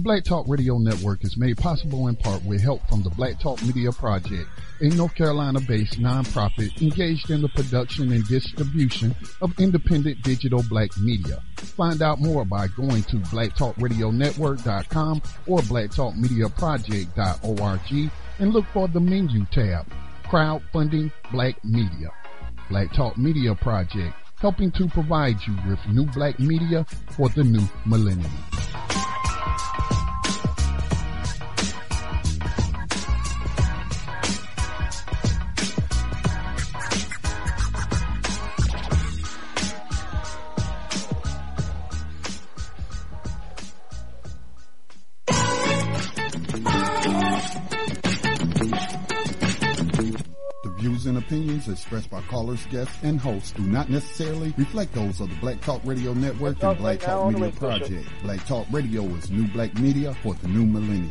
Black Talk Radio Network is made possible in part with help from the Black Talk Media Project, a North Carolina-based nonprofit engaged in the production and distribution of independent digital black media. Find out more by going to blacktalkradionetwork.com or blacktalkmediaproject.org and look for the menu tab, Crowdfunding Black Media. Black Talk Media Project, helping to provide you with new black media for the new millennium. And opinions expressed by callers, guests, and hosts do not necessarily reflect those of the Black Talk Radio Network and Black Talk Media Project. Black Talk Radio is new black media for the new millennium.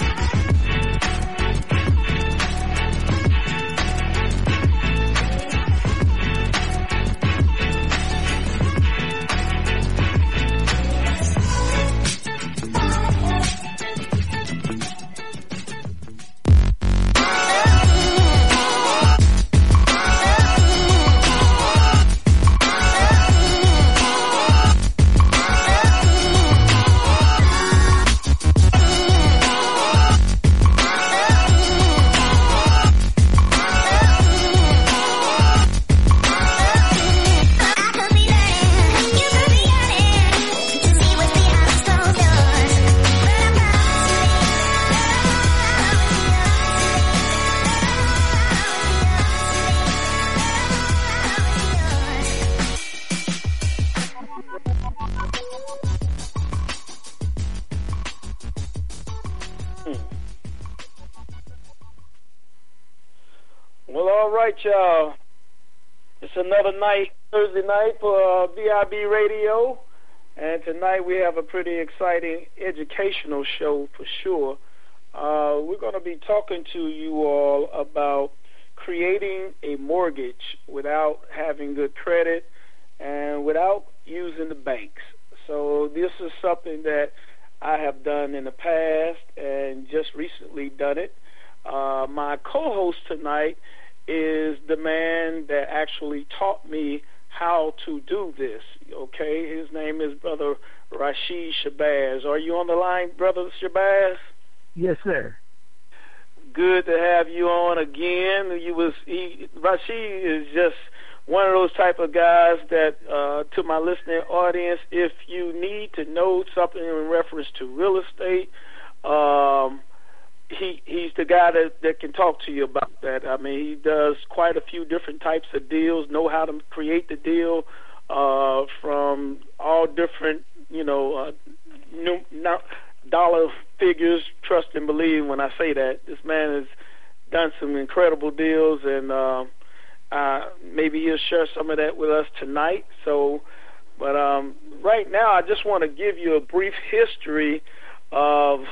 Y'all, it's another night, Thursday night for VIB Radio, and tonight we have a pretty exciting educational show for sure. We're going to be talking to you all about creating a mortgage without having good credit and without using the banks. So this is something that I have done in the past and just recently done it. My co-host tonight is the man that actually taught me how to do this, okay? His name is Brother Rashid Shabazz. Are you on the line, Brother Shabazz? Yes, sir. Good to have you on again. Rashid is just one of those type of guys that, to my listening audience, if you need to know something in reference to real estate, he's the guy that can talk to you about that. I mean, he does quite a few different types of deals, know how to create the deal from all different, dollar figures. Trust and believe when I say that. This man has done some incredible deals, and maybe he'll share some of that with us tonight. But right now, I just want to give you a brief history of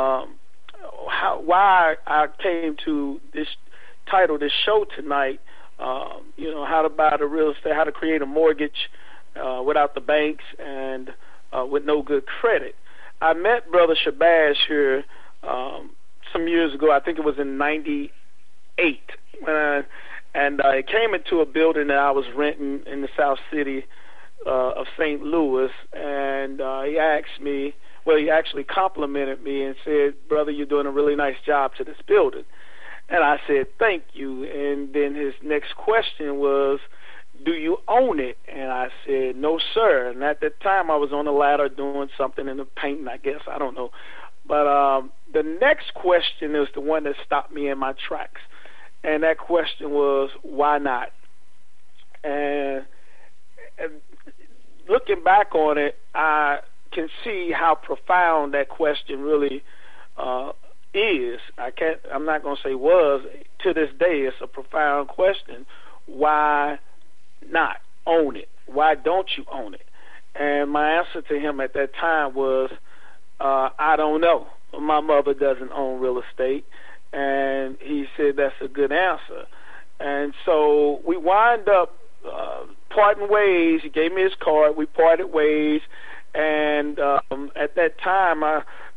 why I came to this title, this show tonight, how to buy the real estate, how to create a mortgage without the banks and with no good credit. I met Brother Shabazz here some years ago. I think it was in '98, and I came into a building that I was renting in the South City of St. Louis, and he asked me, well, he actually complimented me and said, "Brother, you're doing a really nice job to this building." And I said, "Thank you." And then his next question was, "Do you own it?" And I said, "No, sir." And at that time, I was on the ladder doing something in the painting, I guess. I don't know. But the next question is the one that stopped me in my tracks. And that question was, why not? And looking back on it, I can see how profound that question really is. I'm not going to say was. To this day, it's a profound question. Why not own it? Why don't you own it? And my answer to him at that time was, I don't know. My mother doesn't own real estate. And he said, that's a good answer. And so we wind up parting ways. He gave me his card. We parted ways. And at that time,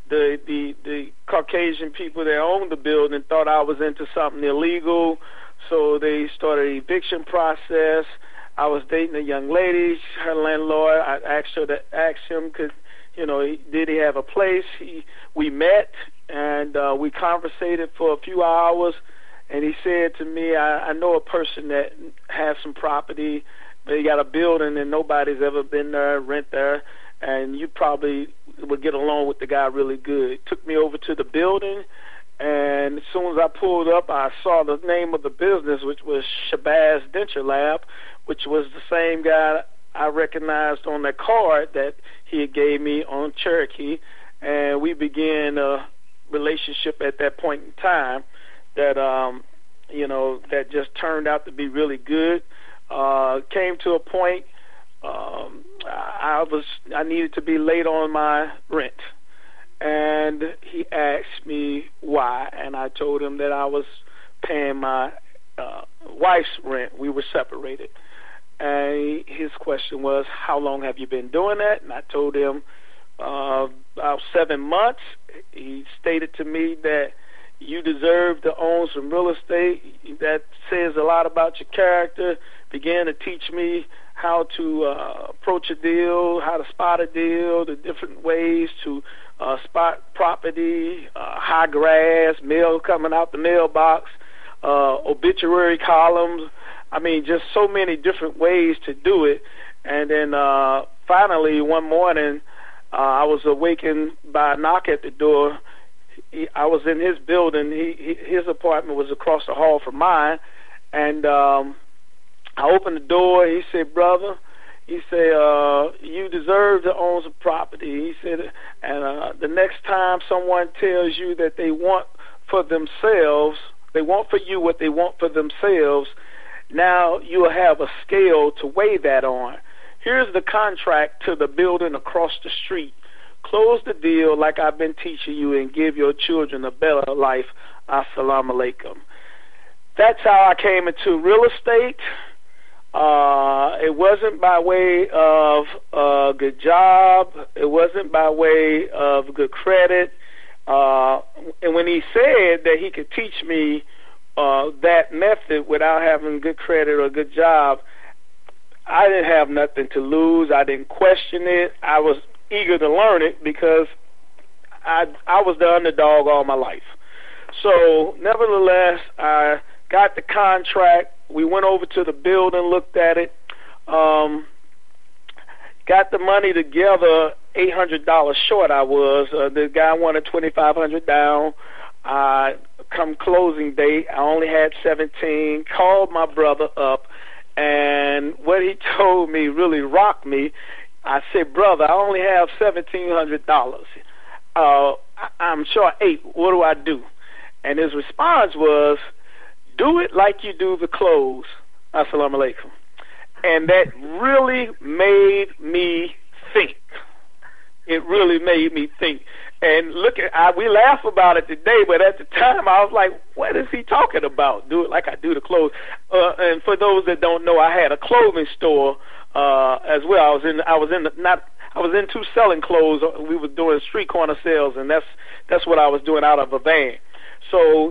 the Caucasian people that owned the building thought I was into something illegal, so they started an eviction process. I was dating a young lady, her landlord. I asked him, did he have a place? We met and we conversated for a few hours, and he said to me, I know a person that has some property. They got a building and nobody's ever been there, rent there, and you probably would get along with the guy really good. Took me over to the building, and as soon as I pulled up, I saw the name of the business, which was Shabazz Denture Lab, which was the same guy I recognized on that card that he had gave me on Cherokee, and we began a relationship at that point in time that that just turned out to be really good. Came to a point I needed to be late on my rent, and he asked me why, and I told him that I was paying my wife's rent. We were separated, and his question was, how long have you been doing that? And I told him about 7 months. He stated to me that you deserve to own some real estate. That says a lot about your character. Began to teach me how to approach a deal, how to spot a deal, the different ways to spot property, high grass, mail coming out the mailbox, obituary columns. I mean, just so many different ways to do it. And then finally, one morning, I was awakened by a knock at the door. I was in his building. His apartment was across the hall from mine, and I opened the door. He said, "Brother," he said, "you deserve to own some property." He said, and the next time someone tells you that they want for themselves, they want for you what they want for themselves, now you'll have a scale to weigh that on. Here's the contract to the building across the street. Close the deal like I've been teaching you and give your children a better life. Assalamu alaikum. That's how I came into real estate. It wasn't by way of a good job. It wasn't by way of good credit. And when he said that he could teach me that method without having good credit or a good job, I didn't have nothing to lose. I didn't question it. I was eager to learn it because I was the underdog all my life. So nevertheless, I got the contract. We went over to the building, looked at it, got the money together. $800 short I was. The guy wanted $2,500 down. Come closing date, I only had 17. Called my brother up, and what he told me really rocked me. I said, "Brother, I only have $1,700. I'm short 8. What do I do?" And his response was, "Do it like you do the clothes." Assalamu alaikum. And that really made me think. It really made me think. And we laugh about it today, but at the time I was like, what is he talking about? Do it like I do the clothes. And for those that don't know, I had a clothing store as well. I was into selling clothes. We were doing street corner sales, and that's what I was doing out of a van. So,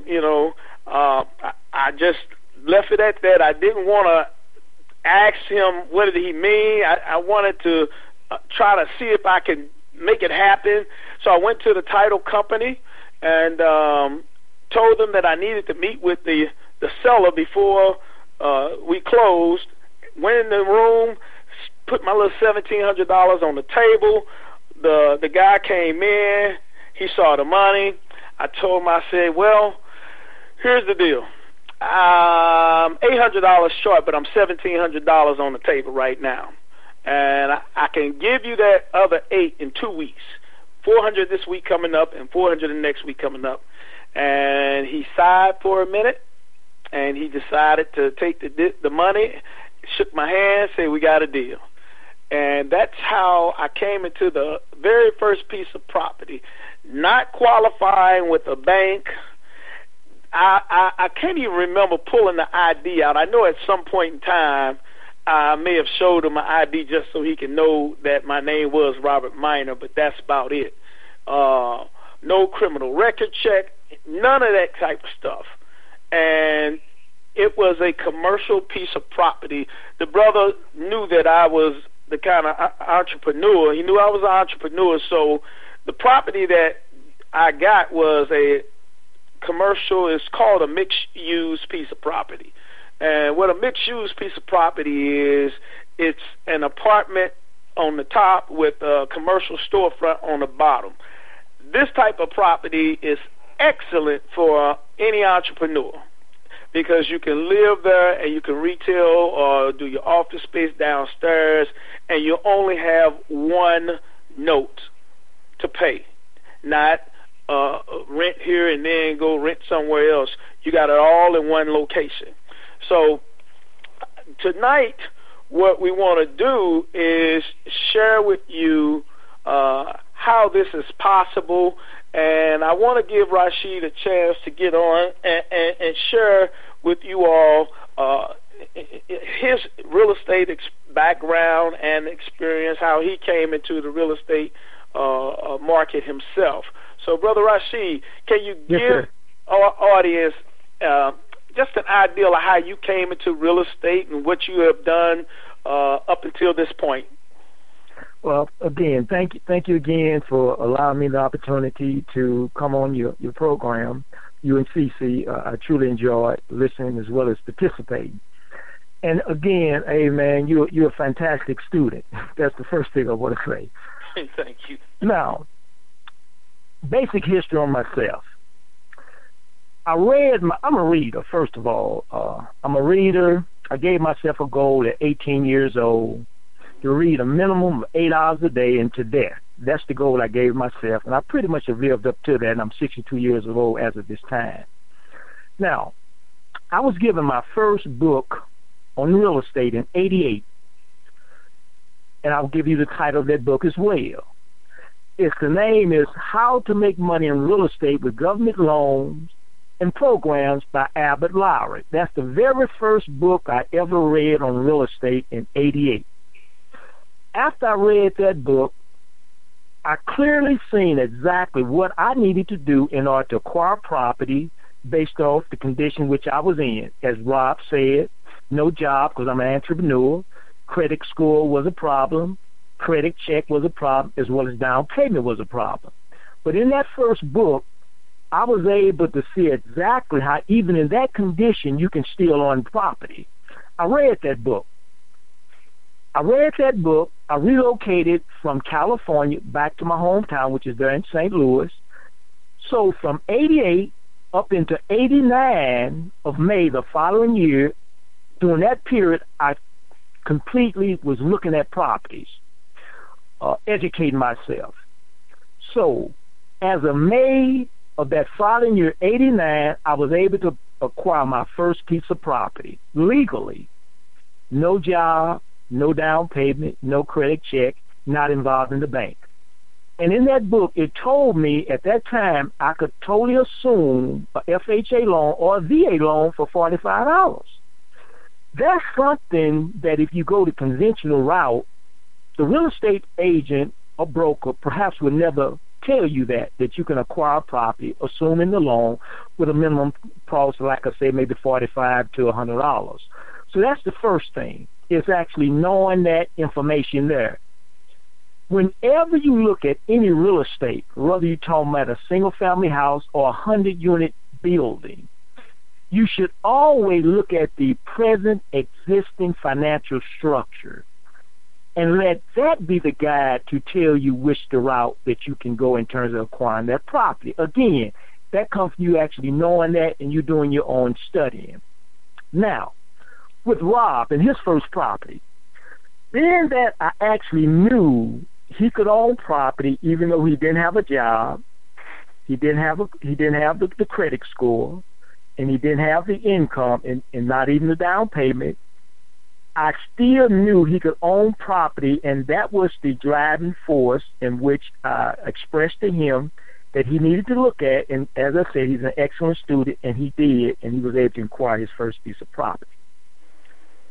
I just left it at that. I didn't want to ask him what did he mean. I wanted to try to see if I could make it happen. So I went to the title company and told them that I needed to meet with the seller before we closed. Went in the room, put my little $1,700 on the table. The guy came in. He saw the money. I told him, I said, "Well, here's the deal. I'm $800 short, but I'm $1,700 on the table right now. And I can give you that other 8 in 2 weeks. 400 this week coming up and 400 the next week coming up." And he sighed for a minute, and he decided to take the money, shook my hand, said, "We got a deal." And that's how I came into the very first piece of property, not qualifying with a bank. I can't even remember pulling the ID out. I know at some point in time I may have showed him my ID just so he can know that my name was Robert Minor, but that's about it. no criminal record check, none of that type of stuff. And it was a commercial piece of property. The brother knew that I was the kind of entrepreneur. He knew I was an entrepreneur, so the property that I got was a commercial. It's called a mixed-use piece of property. And what a mixed-use piece of property is, it's an apartment on the top with a commercial storefront on the bottom. This type of property is excellent for any entrepreneur because you can live there and you can retail or do your office space downstairs, and you only have one note to pay, not rent here and then go rent somewhere else. You got it all in one location. So tonight, what we want to do is share with you how this is possible, and I want to give Rashid a chance to get on and share with you all his real estate background and experience, how he came into the real estate market himself. So, Brother Rashid, can you give our audience just an idea of how you came into real estate and what you have done up until this point? Well, again, thank you again for allowing me the opportunity to come on your program, UNCC. I truly enjoyed listening as well as participating. And again, hey man, you're a fantastic student. That's the first thing I want to say. Thank you. Now, basic history on myself. I'm a reader, first of all. I'm a reader. I gave myself a goal at 18 years old to read a minimum of 8 hours a day and to death. That's the goal I gave myself, and I pretty much have lived up to that, and I'm 62 years old as of this time. Now, I was given my first book on real estate in 88, and I'll give you the title of that book as well. The name is How to Make Money in Real Estate with Government Loans and Programs by Albert Lowry. That's the very first book I ever read on real estate in 88. After I read that book, I clearly seen exactly what I needed to do in order to acquire property based off the condition which I was in. As Rob said, no job because I'm an entrepreneur. Credit score was a problem. Credit check was a problem, as well as down payment was a problem. But in that first book, I was able to see exactly how even in that condition you can still own property. I read that book. I relocated from California back to my hometown, which is there in St. Louis. So from 88 up into 89 of May the following year, during that period, I completely was looking at properties, educating myself. So as of May of that following year, 89, I was able to acquire my first piece of property legally. No job, no down payment, no credit check, not involved in the bank. And in that book, it told me at that time I could totally assume a FHA loan or a VA loan for $45. That's something that if you go the conventional route, the real estate agent or broker perhaps would never tell you that you can acquire property, assuming the loan, with a minimum price, like I say, maybe $45 to $100. So that's the first thing, is actually knowing that information there. Whenever you look at any real estate, whether you're talking about a single-family house or a 100-unit building, you should always look at the present existing financial structure and let that be the guide to tell you which the route that you can go in terms of acquiring that property. Again, that comes from you actually knowing that and you doing your own studying. Now, with Rob and his first property, being that I actually knew he could own property even though he didn't have a job, he didn't have the credit score, and he didn't have the income and not even the down payment, I still knew he could own property, and that was the driving force in which I expressed to him that he needed to look at. And as I said, he's an excellent student, and he did, and he was able to acquire his first piece of property.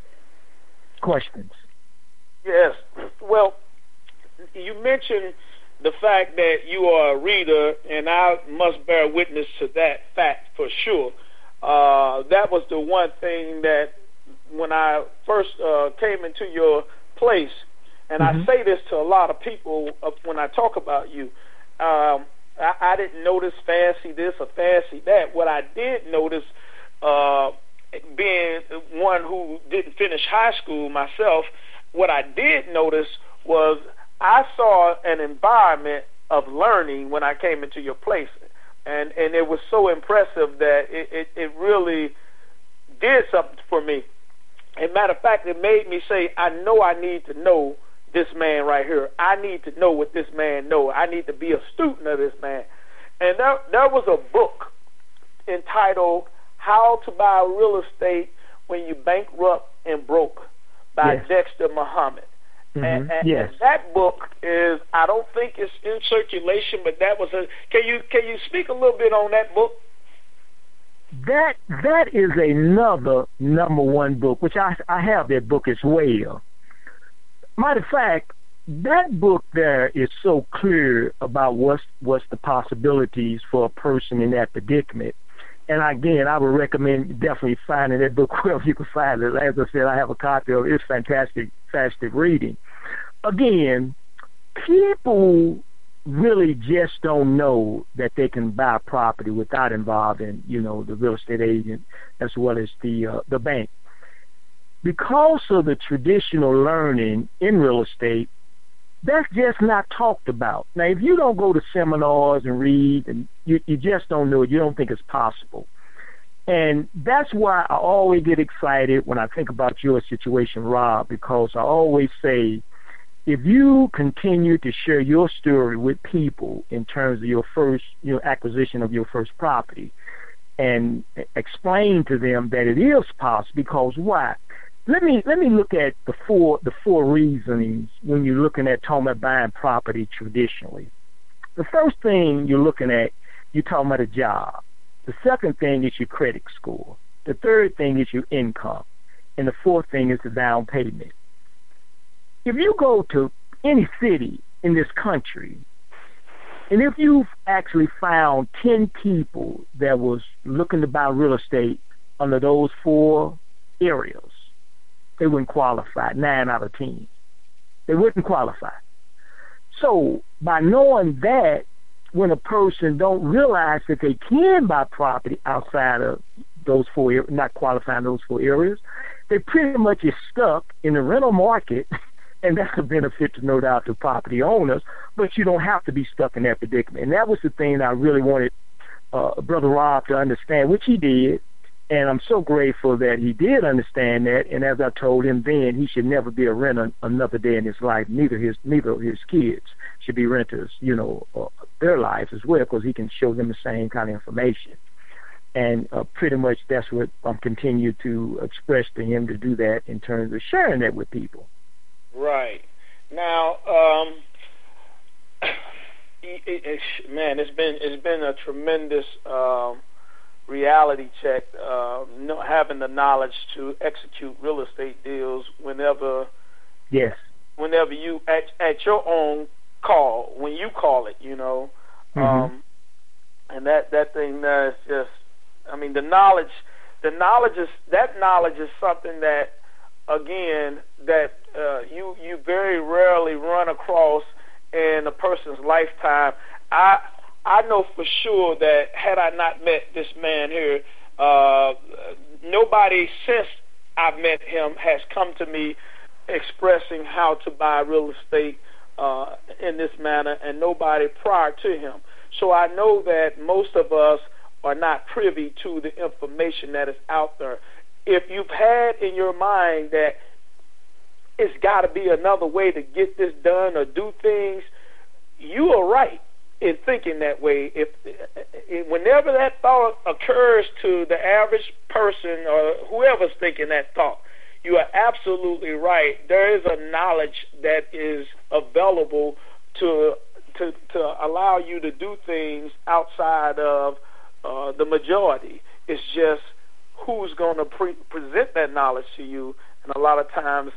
Questions? Yes. Well, you mentioned the fact that you are a reader, and I must bear witness to that fact for sure. That was the one thing that when I first came into your place, and I say this to a lot of people when I talk about you, I didn't notice fancy this or fancy that. What I did notice, being one who didn't finish high school myself, what I did notice was I saw an environment of learning when I came into your place, and it was so impressive that it really did something for me. As a matter of fact, it made me say, I know I need to know this man right here. I need to know what this man knows. I need to be a student of this man. And there was a book entitled How to Buy Real Estate When You Bankrupt and Broke by Dexter Muhammad. And that book is, I don't think it's in circulation, but that was can you speak a little bit on that book? That is another number one book, which I have that book as well. Matter of fact, that book there is so clear about what's the possibilities for a person in that predicament. And again, I would recommend definitely finding that book wherever you can find it. As I said, I have a copy of it. It's fantastic reading. Again, people really just don't know that they can buy property without involving, the real estate agent as well as the bank. Because of the traditional learning in real estate, that's just not talked about. Now, if you don't go to seminars and read, and you just don't know it, you don't think it's possible. And that's why I always get excited when I think about your situation, Rob, because I always say, if you continue to share your story with people in terms of your first, acquisition of your first property, and explain to them that it is possible, because why? Let me look at the four reasonings when you're looking at talking about buying property traditionally. The first thing you're looking at, you're talking about a job. The second thing is your credit score. The third thing is your income. And the fourth thing is the down payment. If you go to any city in this country, and if you've actually found 10 people that was looking to buy real estate under those four areas, they wouldn't qualify. 9 out of 10. They wouldn't qualify. So by knowing that, when a person don't realize that they can buy property outside of those four areas, not qualifying those four areas, they pretty much is stuck in the rental market, and that's a benefit, to no doubt, to property owners, but you don't have to be stuck in that predicament. And that was the thing I really wanted Brother Rob to understand, which he did. And I'm so grateful that he did understand that. And as I told him then, he should never be a renter another day in his life. Neither his kids should be renters, their lives as well, because he can show them the same kind of information. And pretty much that's what I'm continue to express to him, to do that in terms of sharing that with people. Right. Now, it's been a tremendous reality check, having the knowledge to execute real estate deals whenever you at your own call, when you call it, and that thing there is just, the knowledge is something that, again, that you very rarely run across in a person's lifetime. I know for sure that had I not met this man here, nobody since I've met him has come to me expressing how to buy real estate in this manner, and nobody prior to him. So I know that most of us are not privy to the information that is out there. If you've had in your mind that it's got to be another way to get this done or do things, you are right in thinking that way. If whenever that thought occurs to the average person or whoever's thinking that thought, you are absolutely right. There is a knowledge that is available to allow you to do things outside of the majority. It's just who's going to present that knowledge to you, and a lot of times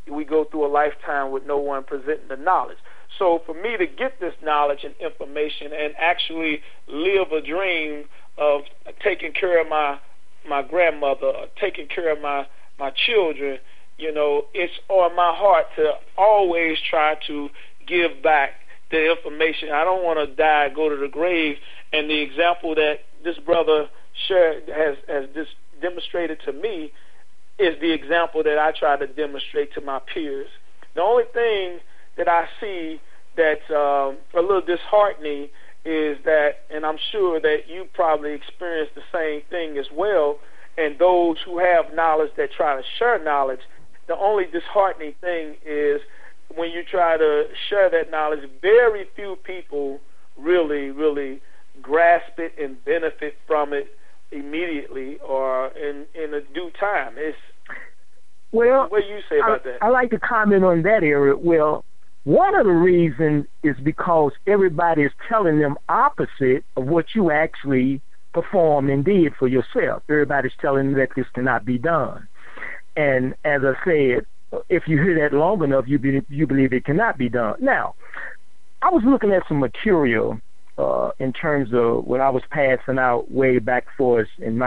we go through a lifetime with no one presenting the knowledge. So for me to get this knowledge and information and actually live a dream of taking care of my grandmother, or taking care of my children, it's on my heart to always try to give back the information. I don't want to die, go to the grave. And the example that this brother shared has just demonstrated to me is the example that I try to demonstrate to my peers. The only thing that I see that's a little disheartening is that, and I'm sure that you probably experienced the same thing as well, and those who have knowledge that try to share knowledge, the only disheartening thing is when you try to share that knowledge, very few people really, really grasp it and benefit from it immediately or in a due time. What do you say about that? I like to comment on that area. Well, one of the reasons is because everybody is telling them opposite of what you actually performed and did for yourself. Everybody's telling them that this cannot be done. And as I said, if you hear that long enough, you believe it cannot be done. Now, I was looking at some material in terms of what I was passing out way back for us in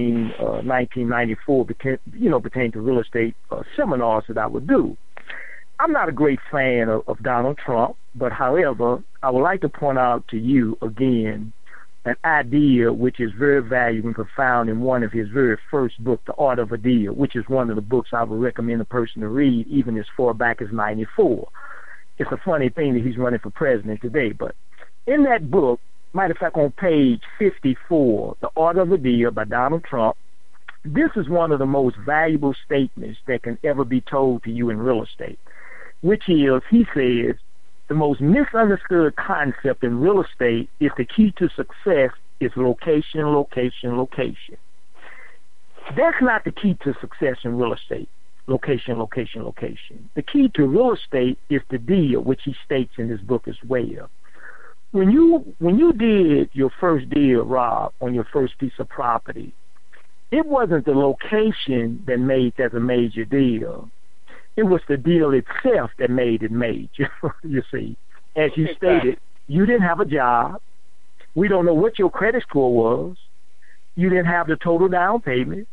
1994, pertaining to real estate seminars that I would do. I'm not a great fan of Donald Trump, but however, I would like to point out to you again an idea which is very valuable and profound in one of his very first books, The Art of a Deal, which is one of the books I would recommend a person to read even as far back as 94. It's a funny thing that he's running for president today, but in that book, matter of fact, on page 54, The Art of a Deal by Donald Trump, this is one of the most valuable statements that can ever be told to you in real estate, which is, he says, the most misunderstood concept in real estate is the key to success is location, location, location. That's not the key to success in real estate. Location, location, location. The key to real estate is the deal, which he states in his book as well. When you did your first deal, Rob, on your first piece of property, it wasn't the location that made that a major deal. It was the deal itself that made it major, you see. As you stated, you didn't have a job. We don't know what your credit score was. You didn't have the total down payment.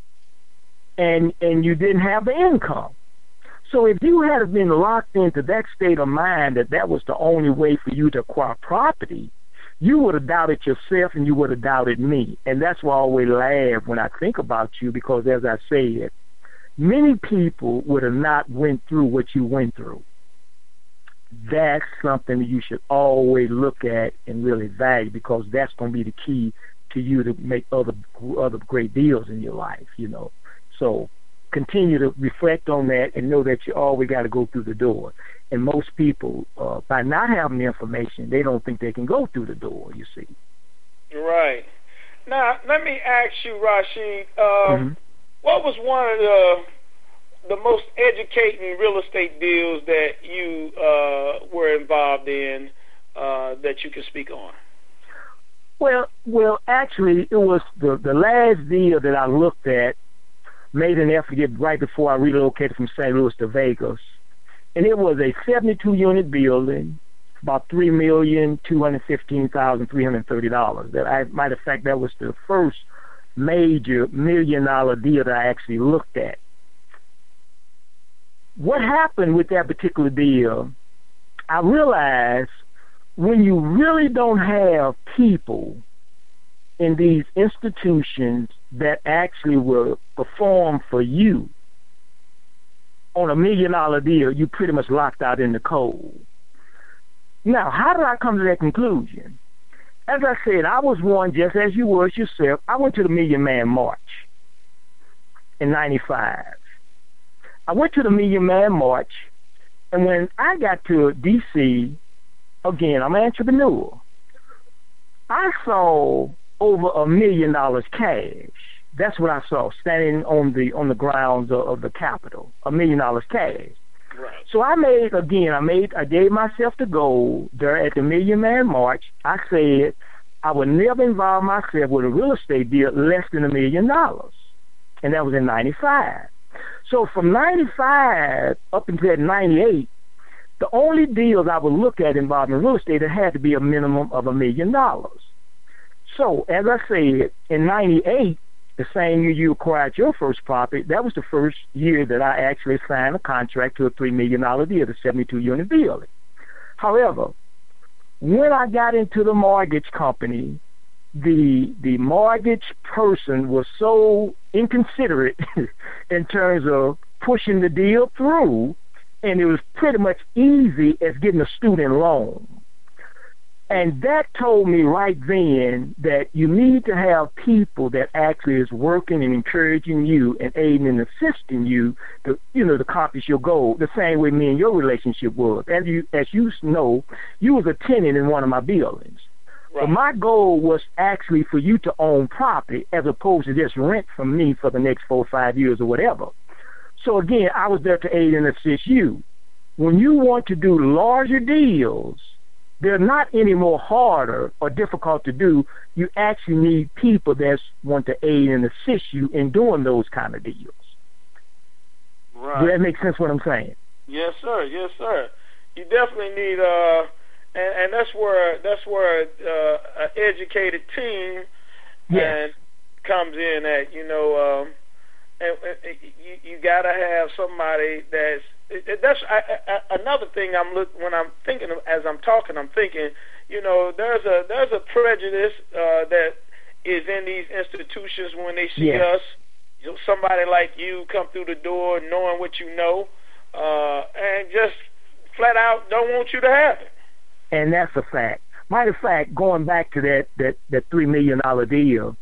And you didn't have the income. So if you had been locked into that state of mind that was the only way for you to acquire property, you would have doubted yourself and you would have doubted me. And that's why I always laugh when I think about you, because as I said, many people would have not went through what you went through. That's something that you should always look at and really value, because that's going to be the key to you to make other great deals in your life, So continue to reflect on that and know that you always got to go through the door. And most people, by not having the information, they don't think they can go through the door, you see. Right. Now, let me ask you, Rashid, what was one of the most educating real estate deals that you were involved in that you can speak on? Well, actually, it was the last deal that I looked at, made an effort right before I relocated from St. Louis to Vegas. And it was a 72-unit building, about $3,215,330. Matter of fact, that was the first major $1 million deal that I actually looked at. What happened with that particular deal, I realized when you really don't have people in these institutions that actually will perform for you on $1 million deal, you pretty much locked out in the cold. Now, how did I come to that conclusion? As I said, I was one, just as you were yourself. I went to the Million Man March in 95. I went to the Million Man March, and when I got to D.C., again, I'm an entrepreneur, I saw over $1 million cash. That's what I saw standing on the grounds of the Capitol. $1 million cash. Right. So I gave myself the goal there at the Million Man March. I said I would never involve myself with a real estate deal less than $1 million, and that was in '95. So from 95 up until 98, the only deals I would look at involving real estate, it had to be a minimum of $1 million. So, as I said, in 98, the same year you acquired your first property, that was the first year that I actually signed a contract to a $3 million deal, the 72-unit building. However, when I got into the mortgage company, the mortgage person was so inconsiderate in terms of pushing the deal through, and it was pretty much easy as getting a student loan. And that told me right then that you need to have people that actually is working and encouraging you and aiding and assisting you to, to accomplish your goal, the same way me and your relationship was. As you know, you was a tenant in one of my buildings. Right. But my goal was actually for you to own property as opposed to just rent from me for the next 4 or 5 years or whatever. So again, I was there to aid and assist you. When you want to do larger deals, they're not any more harder or difficult to do. You actually need people that want to aid and assist you in doing those kind of deals. Right. Does that make sense what I'm saying? Yes, sir. Yes, sir. You definitely need and that's where an educated team yes. and comes in at, and you got to have somebody that's another thing when I'm thinking as I'm talking, I'm thinking, there's a prejudice that is in these institutions when they see yes. us, somebody like you come through the door knowing what you know, and just flat out don't want you to have it. And that's a fact. Matter of fact, going back to that $3 million deal,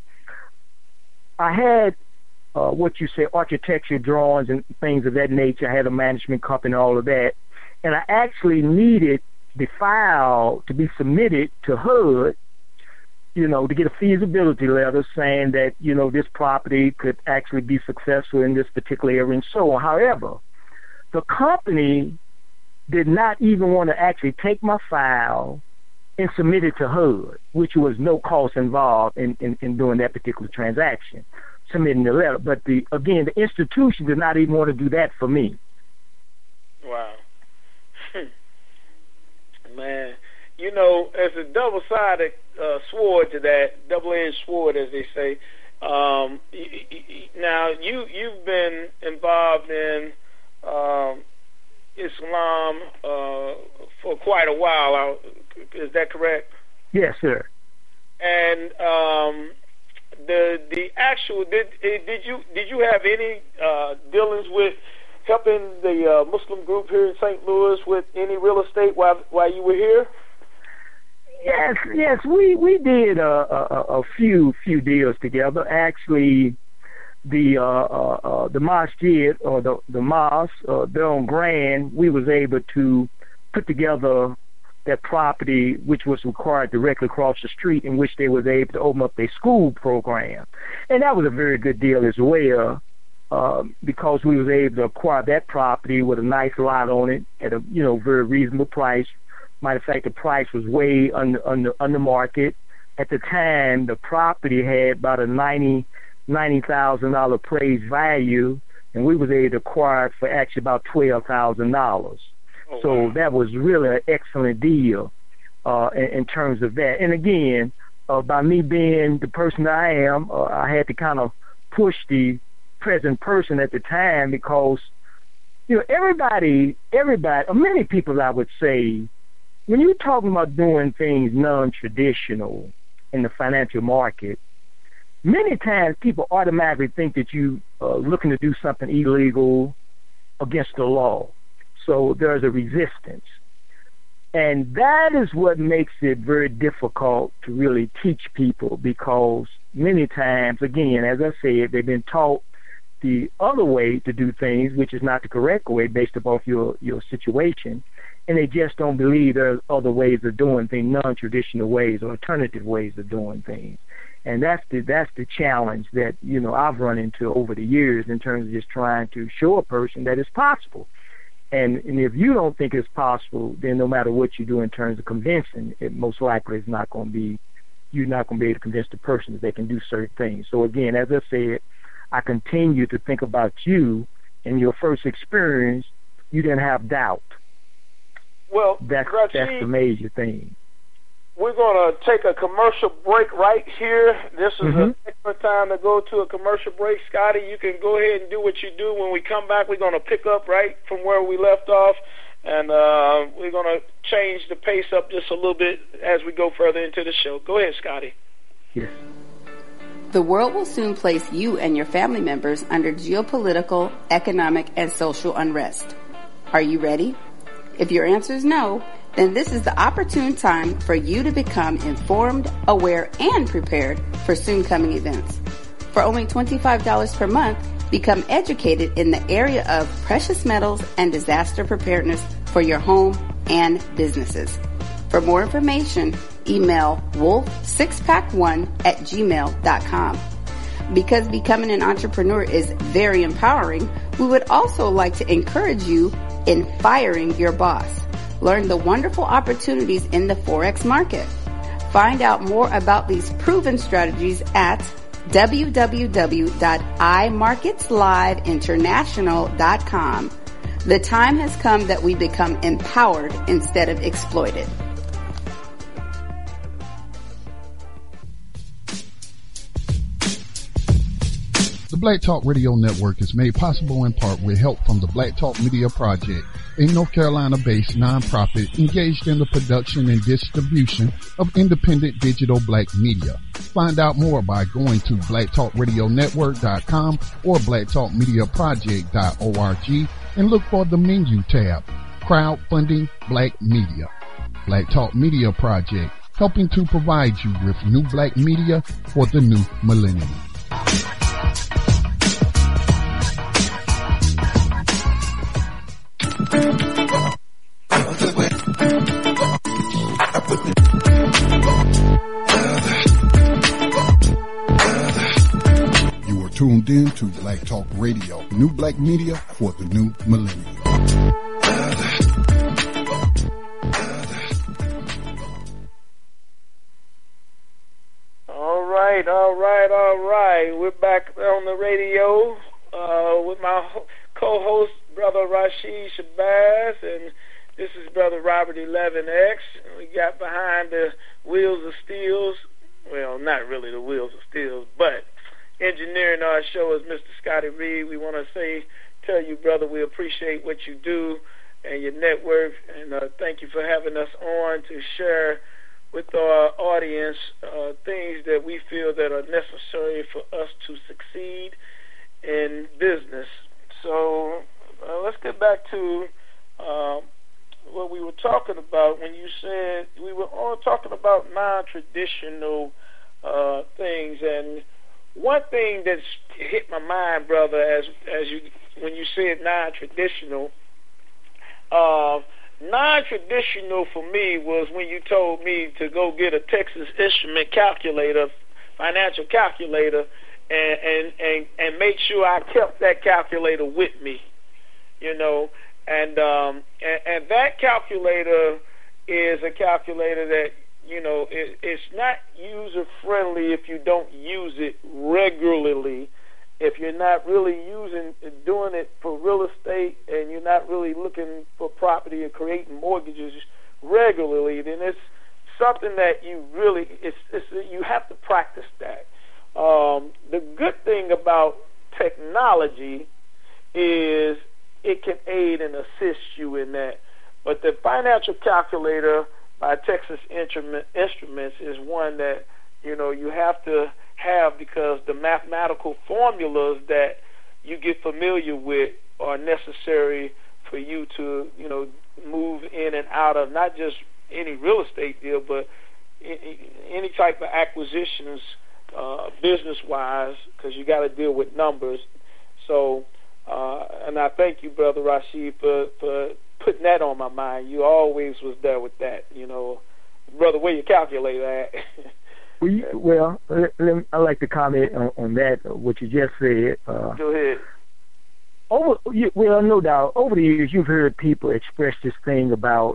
I had what you say, architecture drawings and things of that nature. I had a management company, all of that. And I actually needed the file to be submitted to HUD, to get a feasibility letter saying that, this property could actually be successful in this particular area and so on. However, the company did not even want to actually take my file and submit it to HUD, which was no cost involved in doing that particular transaction, submitting the letter. But the institution did not even want to do that for me. Wow. Man, as a double-sided sword to that, double-edged sword, as they say, now you've been involved in Islam for quite a while. Is that correct? Yes, sir. And the actual did you have any dealings with helping the Muslim group here in St. Louis with any real estate while you were here? Yes, we did a few deals together. Actually, the masjid or the mosque there on Grand, we was able to put together that property which was required directly across the street, in which they was able to open up their school program. And that was a very good deal as well, because we was able to acquire that property with a nice lot on it at a very reasonable price. Matter of fact, the price was way under market. At the time, the property had about a $90,000 appraised value, and we was able to acquire it for actually about $12,000. So wow. That was really an excellent deal in terms of that. And again, by me being the person that I am, I had to kind of push the present person at the time because, everybody, many people, I would say, when you're talking about doing things non-traditional in the financial market, many times people automatically think that you are looking to do something illegal against the law. So there's a resistance. And that is what makes it very difficult to really teach people, because many times, again, as I said, they've been taught the other way to do things, which is not the correct way based upon your situation, and they just don't believe there's other ways of doing things, non-traditional ways or alternative ways of doing things. And that's the challenge that, I've run into over the years in terms of just trying to show a person that it's possible. And if you don't think it's possible, then no matter what you do in terms of convincing, it most likely is not going to be, you're not going to be able to convince the person that they can do certain things. So again, as I said, I continue to think about you in your first experience, you didn't have doubt. Well, that's the major thing. We're going to take a commercial break right here. This is an excellent time to go to a commercial break. Scotty, you can go ahead and do what you do. When we come back, we're going to pick up right from where we left off, and we're going to change the pace up just a little bit as we go further into the show. Go ahead, Scotty. Yes. The world will soon place you and your family members under geopolitical, economic, and social unrest. Are you ready? If your answer is no, then this is the opportune time for you to become informed, aware, and prepared for soon coming events. For only $25 per month, become educated in the area of precious metals and disaster preparedness for your home and businesses. For more information, email wolf6pack1@gmail.com. Because becoming an entrepreneur is very empowering, we would also like to encourage you in firing your boss. Learn the wonderful opportunities in the Forex market. Find out more about these proven strategies at www.imarketsliveinternational.com. The time has come that we become empowered instead of exploited. The Black Talk Radio Network is made possible in part with help from the Black Talk Media Project, a North Carolina-based nonprofit engaged in the production and distribution of independent digital black media. Find out more by going to blacktalkradionetwork.com or blacktalkmediaproject.org and look for the menu tab, Crowdfunding Black Media. Black Talk Media Project, helping to provide you with new black media for the new millennium. You are tuned in to Black Talk Radio, new black media for the new millennium. All right. We're back on the radio with my co-host, Brother Rashid Shabazz, and this is Brother Robert 11X. We got behind the wheels of steels. Well, not really the wheels of steels, but engineering our show is Mr. Scotty Reed. We want to tell you, brother, we appreciate what you do and your network, and thank you for having us on to share with our audience things that we feel that are necessary for us to succeed in business. So let's get back to what we were talking about when you said we were all talking about non-traditional things, and one thing that's hit my mind, brother, as you when you said non-traditional. Non-traditional for me was when you told me to go get a Texas Instrument calculator, financial calculator, and make sure I kept that calculator with me, you know, and that calculator is a calculator that, you know, it's not user friendly if you don't use it regularly. If you're not really doing it for real estate, and you're not really looking for property or creating mortgages regularly, then it's something that you really you have to practice that. The good thing about technology is it can aid and assist you in that. But the financial calculator by Texas Instruments is one that, you know, you have to have, because the mathematical formulas that you get familiar with are necessary for you to, you know, move in and out of not just any real estate deal, but any type of acquisitions, business-wise, because you got to deal with numbers. So, and I thank you, Brother Rashid, for putting that on my mind. You always was there with that, you know. Brother, where your calculator at? Well, I'd like to comment on that, what you just said. Go ahead. No doubt, over the years, you've heard people express this thing about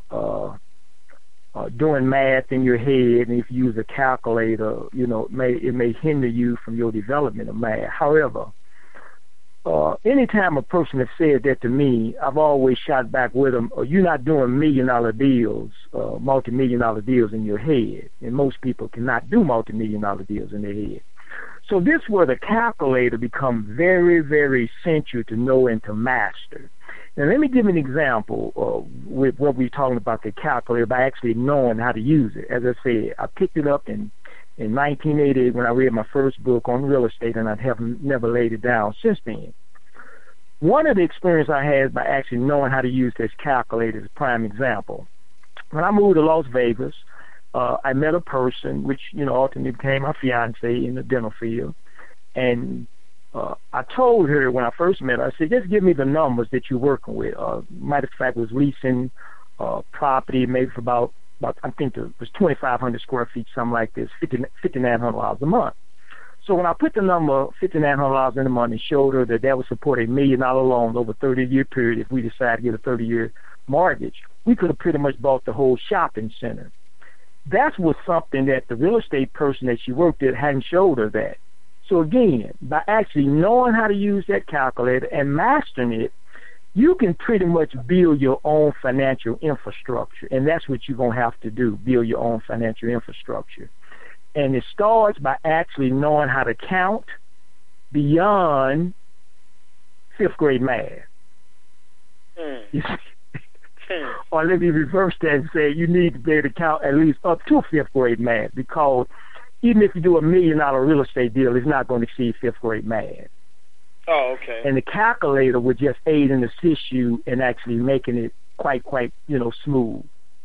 doing math in your head, and if you use a calculator, you know, it may hinder you from your development of math. However, anytime a person has said that to me, I've always shot back with them, you're not doing $1 million deals, multi-million-dollar deals in your head. And most people cannot do multi-million-dollar deals in their head. So this is where the calculator becomes very, very essential to know and to master. Now, let me give you an example with what we're talking about, the calculator, by actually knowing how to use it. As I said, I picked it up in 1988 when I read my first book on real estate, and I have never laid it down since then. One of the experiences I had by actually knowing how to use this calculator is a prime example. When I moved to Las Vegas, I met a person, which, ultimately became my fiance in the dental field. And I told her when I first met her, I said, just give me the numbers that you're working with. Matter of fact, was leasing property maybe for about I think it was 2,500 square feet, something like this, $5,900 a month. So when I put the number $5,900 in the month and showed her that would support $1 million loan over a 30-year period if we decide to get a 30-year mortgage, we could have pretty much bought the whole shopping center. That was something that the real estate person that she worked at hadn't showed her that. So again, by actually knowing how to use that calculator and mastering it, you can pretty much build your own financial infrastructure. And that's what you're going to have to do, build your own financial infrastructure. And it starts by actually knowing how to count beyond fifth grade math. You see? Or let me reverse that and say you need to be able to count at least up to fifth grade math, because even if you do $1 million real estate deal, it's not going to exceed fifth grade math. Oh, okay. And the calculator would just aid and assist you in actually making it quite, smooth.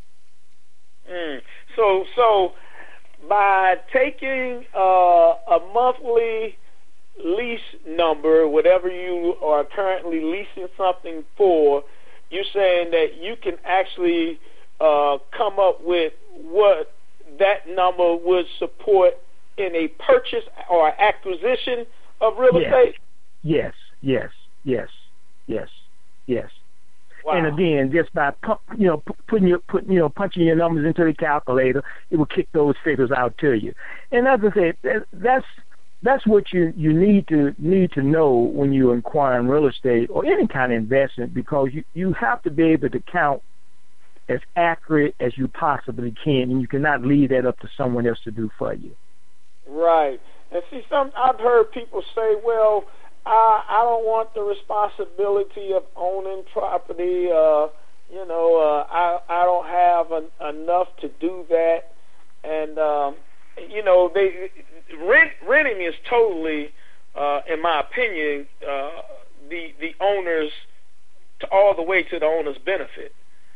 So by taking a monthly lease number, whatever you are currently leasing something for, you're saying that you can actually come up with what that number would support in a purchase or acquisition of real estate? Yes. Wow. And again, just by punching your numbers into the calculator, it will kick those figures out to you. And as I said, that's what you need to know when you're inquiring real estate or any kind of investment, because you have to be able to count as accurate as you possibly can, and you cannot leave that up to someone else to do for you. Right. And see, I've heard people say, well, I don't want the responsibility of owning property. I don't have enough to do that. And, renting is totally, in my opinion, the owner's, all the way to the owner's benefit.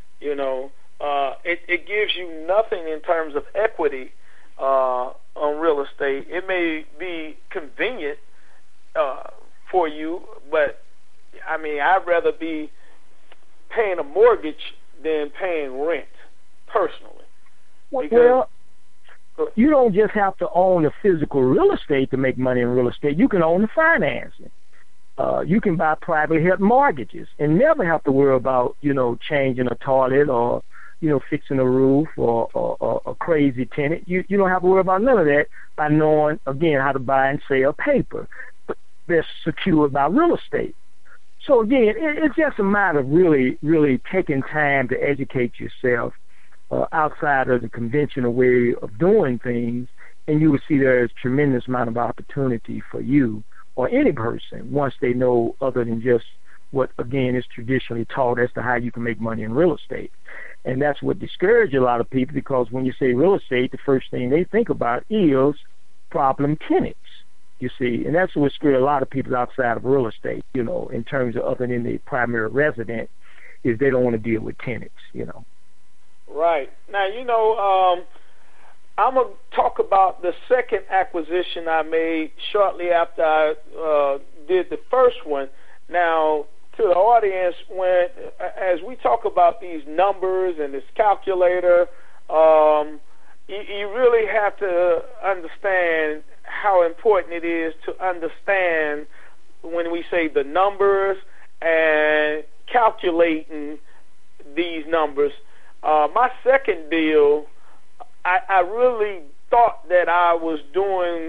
It gives you nothing in terms of equity on real estate. It may be convenient for you, but I'd rather be paying a mortgage than paying rent personally. Well, you don't just have to own the physical real estate to make money in real estate. You can own the financing. You can buy privately held mortgages and never have to worry about, changing a toilet or, fixing a roof or a crazy tenant. You don't have to worry about none of that by knowing, again, how to buy and sell paper. But they're secured by real estate. So, again, it's just a matter of really, really taking time to educate yourself outside of the conventional way of doing things, and you will see there's a tremendous amount of opportunity for you or any person once they know other than just what, again, is traditionally taught as to how you can make money in real estate. And that's what discourages a lot of people, because when you say real estate, the first thing they think about is problem tenants, you see. And that's what scares a lot of people outside of real estate, in terms of other than the primary resident, is they don't want to deal with tenants, Right. Now, I'm going to talk about the second acquisition I made shortly after I did the first one. Now, to the audience, as we talk about these numbers and this calculator, you really have to understand how important it is to understand when we say the numbers and calculating these numbers. My second deal, I really thought that I was doing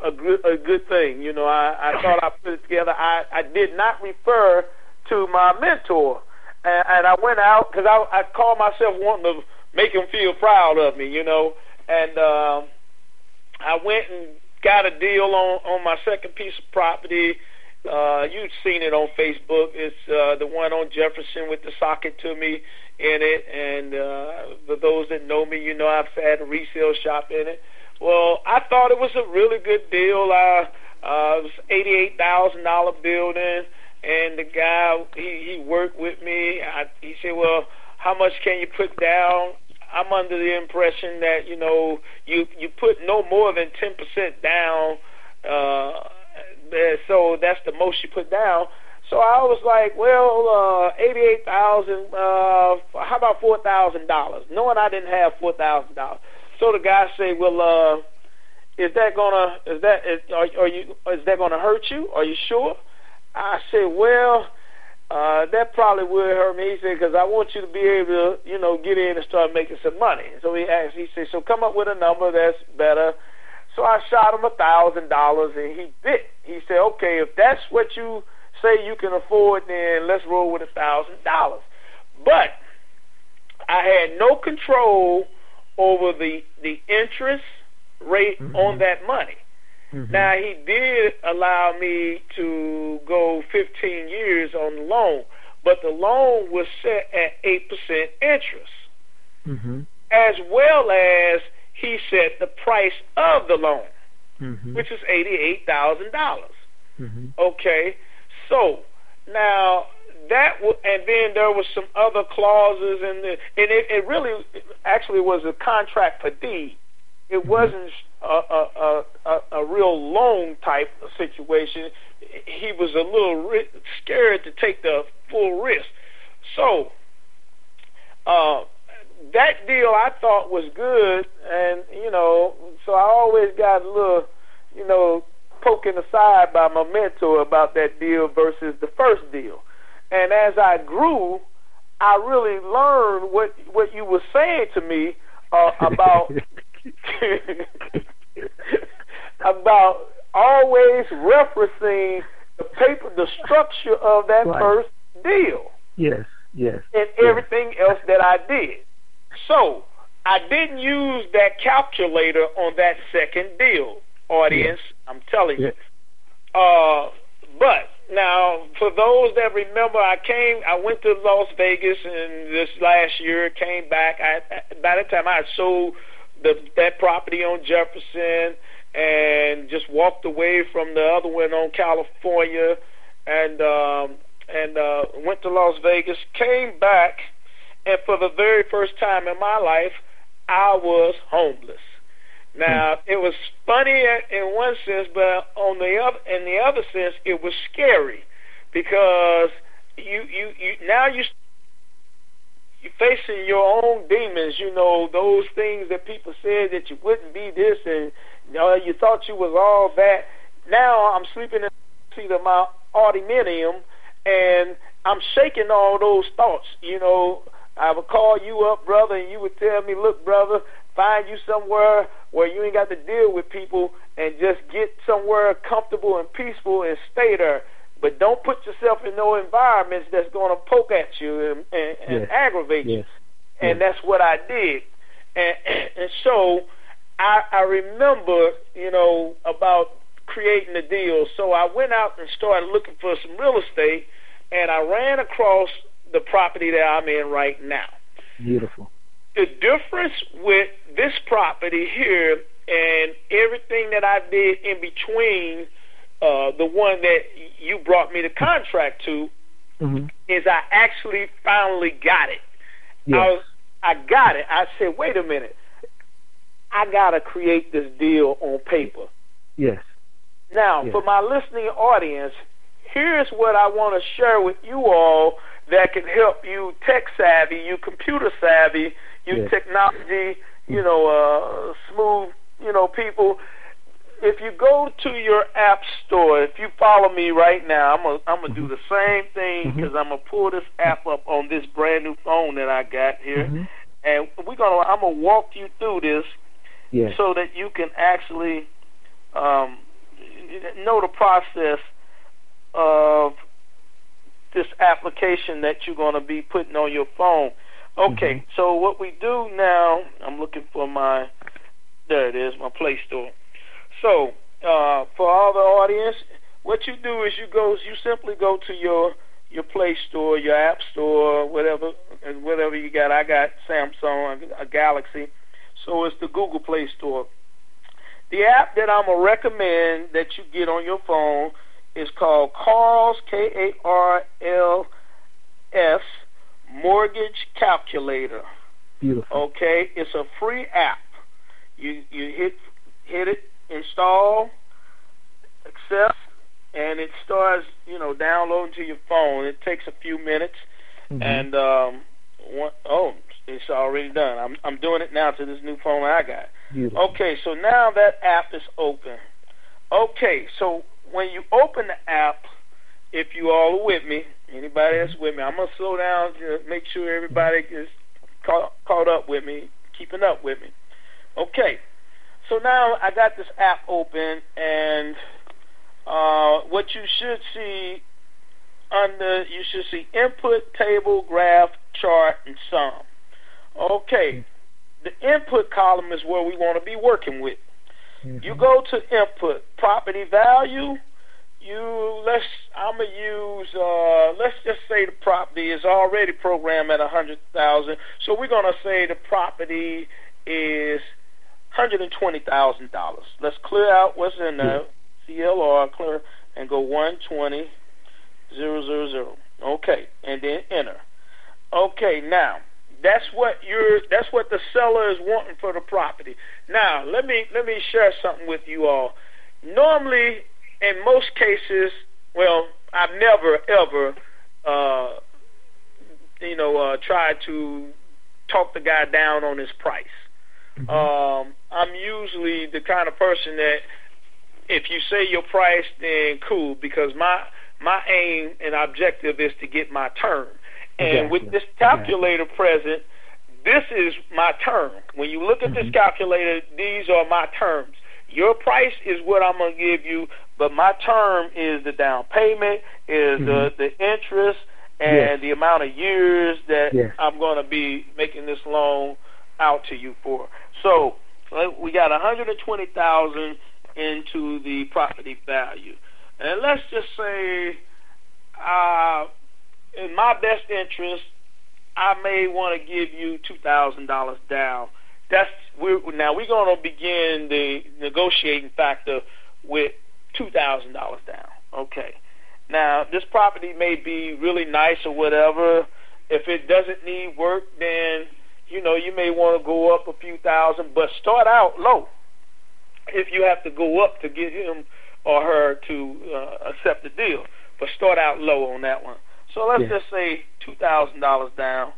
a good thing. You know, I thought I put it together. I did not refer to my mentor, and I went out because I called myself wanting to make him feel proud of me, you know, and I went and got a deal on my second piece of property. You've seen it on Facebook. It's the one on Jefferson with the socket to me in it, and for those that know me, you know I've had a resale shop in it. Well, I thought it was a really good deal. It was $88,000 building, and the guy, he worked with me. He said, well, how much can you put down? I'm under the impression that, you know, you put no more than 10% down, so that's the most you put down. So I was like, well, $88,000, how about $4,000? Knowing I didn't have $4,000. So the guy say, well, is that gonna hurt you? Are you sure? I said, well, that probably would hurt me. He said, because I want you to be able to, you know, get in and start making some money. So he said, so come up with a number that's better. So I shot him $1,000, and he bit. He said, okay, if that's what you say you can afford, then let's roll with $1,000. But I had no control over the interest rate on that money. Now, he did allow me to go 15 years on the loan, but the loan was set at 8% interest, as well as he set the price of the loan, which is $88,000. Okay, so now and then there was some other clauses, and it really actually was a contract for deed. It wasn't a real loan type of situation. He was a little scared to take the full risk. So that deal I thought was good, and, you know, so I always got a little, you know, poking aside by my mentor about that deal versus the first deal. And as I grew, I really learned what you were saying to me about about always referencing the paper, the structure of that first deal. Yes. And everything else that I did. So I didn't use that calculator on that second deal, audience. I'm telling you. But now, for those that remember, I went to Las Vegas in this last year, came back. By the time I had sold that property on Jefferson and just walked away from the other one on California, and went to Las Vegas, came back, and for the very first time in my life, I was homeless. Now, it was funny in one sense, but in the other sense, it was scary, because you're facing your own demons. You know, those things that people said that you wouldn't be this, and you thought you was all that. Now I'm sleeping in the seat of my auditorium, and I'm shaking all those thoughts. You know, I would call you up, brother, and you would tell me, look, brother, find you somewhere where you ain't got to deal with people, and just get somewhere comfortable and peaceful and stay there. But don't put yourself in no environments that's going to poke at you and aggravate you. And that's what I did. And so I remember, you know, about creating the deal. So I went out and started looking for some real estate, and I ran across the property that I'm in right now. Beautiful. The difference with this property here and everything that I did in between the one that you brought me the contract to is I actually finally got it. Yes. I got it. I said, wait a minute. I got to create this deal on paper. Yes. Now, for my listening audience, here's what I want to share with you all that can help you tech savvy, you computer savvy, you technology, you know, smooth, you know, people. If you go to your app store, if you follow me right now, I'm gonna do the same thing, because I'm gonna pull this app up on this brand new phone that I got here, and I'm gonna walk you through this so that you can actually know the process of this application that you're going to be putting on your phone. Okay, so what we do now, I'm looking for there it is, my Play Store. So, for all the audience, what you do is you simply go to your Play Store, your App Store, whatever you got. I got Samsung, a Galaxy, so it's the Google Play Store. The app that I'm going to recommend that you get on your phone is called Carl's, K-A-R-L-S, Mortgage Calculator. Beautiful. Okay, it's a free app. You hit it, install, accept, and it starts, downloading to your phone. It takes a few minutes, and it's already done. I'm doing it now to this new phone I got. Beautiful. Okay, so now that app is open. Okay, so when you open the app, if you all are with me, anybody that's with me, I'm going to slow down to make sure everybody is caught up with me, keeping up with me. Okay, so now I got this app open, and what you should see you should see input, table, graph, chart, and sum. Okay, the input column is where we want to be working with. You go to input, property value. I'm gonna use. Let's just say the property is already programmed at $100,000, so we're gonna say the property is $120,000. Let's clear out what's in there. CLR clear and go 120,000. Okay, and then enter. Okay, now that's what the seller is wanting for the property. Now let me share something with you all. Normally, in most cases, well, I've never ever tried to talk the guy down on his price. I'm usually the kind of person that if you say your price, then cool, because my aim and objective is to get my term. And with this calculator present, this is my term. When you look at this calculator, these are my terms. Your price is what I'm going to give you, but my term is the down payment, is the interest, and the amount of years that I'm going to be making this loan out to you for. So we got $120,000 into the property value, and let's just say, in my best interest, I may want to give you $2,000 down. We're going to begin the negotiating factor with $2,000 down. Okay. Now, this property may be really nice or whatever. If it doesn't need work, then, you may want to go up a few thousand, but start out low if you have to go up to get him or her to accept the deal. But start out low on that one. So let's just say $2,000 down,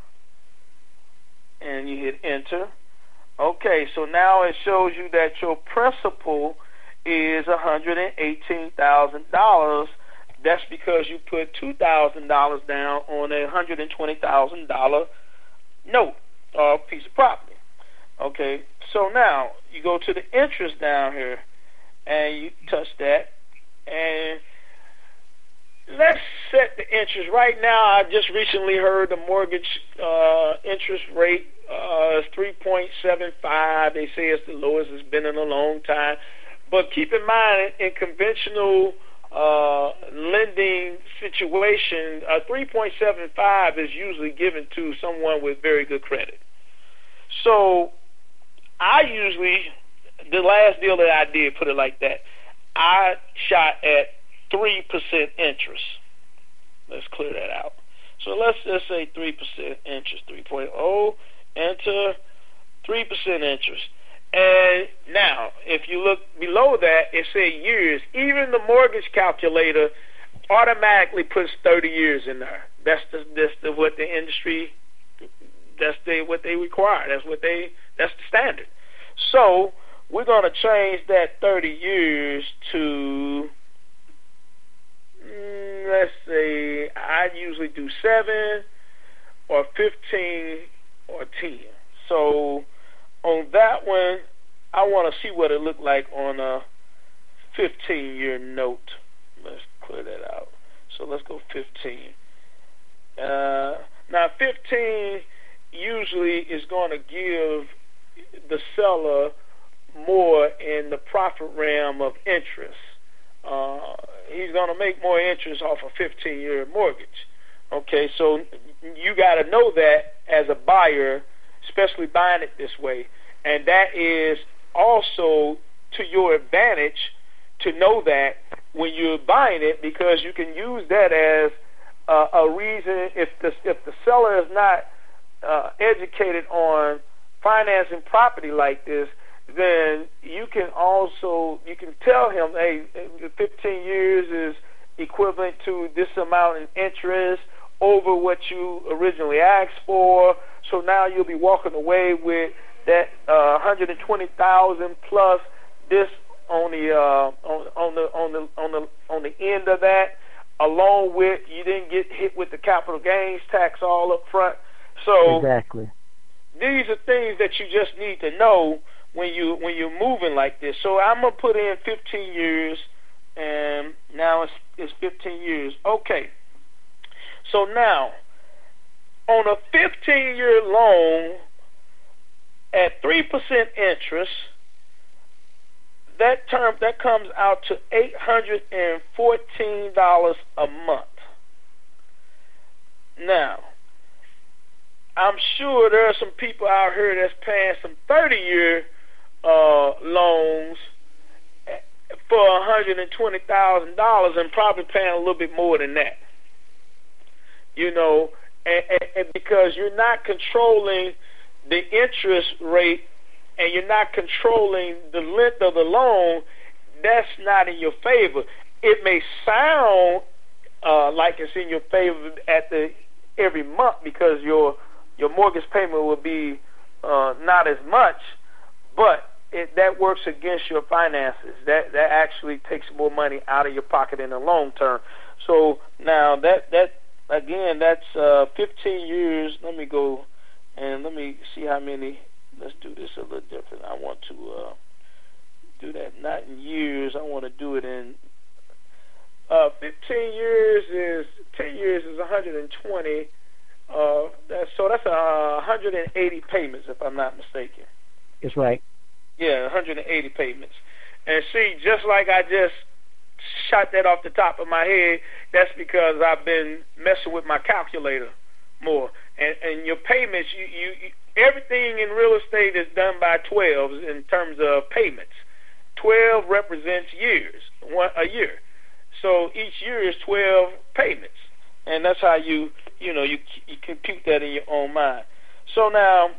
and you hit enter. Okay, so now it shows you that your principal is $118,000. That's because you put $2,000 down on a $120,000 note or piece of property. Okay, so now you go to the interest down here, and you touch that, and let's set the interest. Right now, I just recently heard the mortgage interest rate is 3.75. They say it's the lowest it's been in a long time. But keep in mind, in conventional lending situation, 3.75 is usually given to someone with very good credit. So I usually, the last deal that I did, put it like that, I shot at 3% interest. Let's clear that out. So let's just say 3% interest, 3.0, enter, 3% interest. And now, if you look below that, it says years. Even the mortgage calculator automatically puts 30 years in there. That's what the industry, what they require. That's the standard. So we're going to change that 30 years to, let's say, I usually do 7 or 15 or 10. So on that one, I want to see what it looked like on a 15-year note. Let's clear that out. So let's go 15. Now 15 usually is going to give the seller more in the profit realm of interest. He's going to make more interest off a 15-year mortgage. Okay, so you got to know that as a buyer, especially buying it this way. And that is also to your advantage to know that when you're buying it, because you can use that as a reason. If the seller is not educated on financing property like this, then you can tell him, hey, 15 years is equivalent to this amount in interest over what you originally asked for. So now you'll be walking away with that $120,000 plus this on the end of that, along with you didn't get hit with the capital gains tax all up front. So exactly, these are things that you just need to know when you're moving like this. So I'm gonna put in 15 years, and now it's 15 years. Okay. So now on a 15-year loan at 3% interest, that comes out to $814 a month. Now, I'm sure there are some people out here that's paying some 30-year loans for $120,000 and probably paying a little bit more than that. You know, and because you're not controlling the interest rate and you're not controlling the length of the loan, that's not in your favor. It may sound like it's in your favor every month because your mortgage payment will be not as much, but that works against your finances. That actually takes more money out of your pocket in the long term. So now that again, that's 15 years. Let me go and let me see how many. Let's do this a little different. I want to do that not in years. I want to do it in 15 years is 10 years is 120. That's 180 payments, if I'm not mistaken. That's right. Yeah, 180 payments. And see, just like I just shot that off the top of my head, that's because I've been messing with my calculator more. And your payments, you everything in real estate is done by 12s in terms of payments. 12 represents years, a year. So each year is 12 payments. And that's how you compute that in your own mind. So now,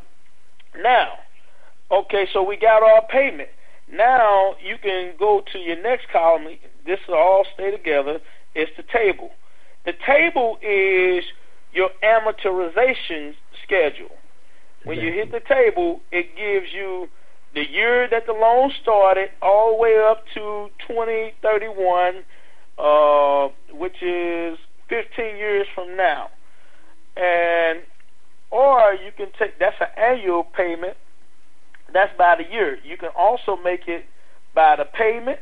okay, so we got our payment. Now you can go to your next column. This will all stay together. It's the table. The table is your amortization schedule. When you hit the table, it gives you the year that the loan started all the way up to 2031, which is 15 years from now. Or you can that's an annual payment. That's by the year. You can also make it by the payment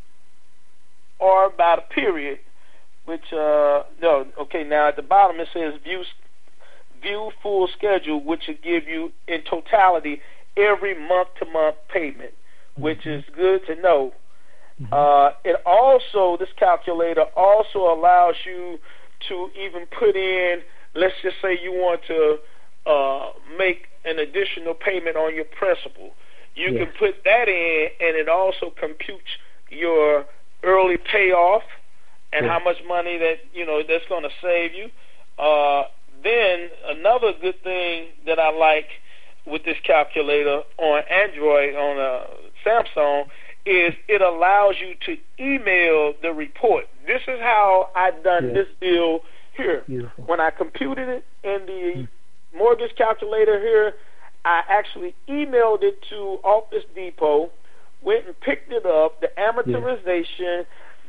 or by the period, which now at the bottom it says view full schedule, which will give you in totality every month-to-month payment, which is good to know. This calculator also allows you to even put in, let's just say you want to make an additional payment on your principal. You can put that in, and it also computes your early payoff and how much money that's going to save you. Then another good thing that I like with this calculator on Android, on Samsung, is it allows you to email the report. This is how I done this deal here. Beautiful. When I computed it in the mortgage calculator here, I actually emailed it to Office Depot, went and picked it up, the amortization,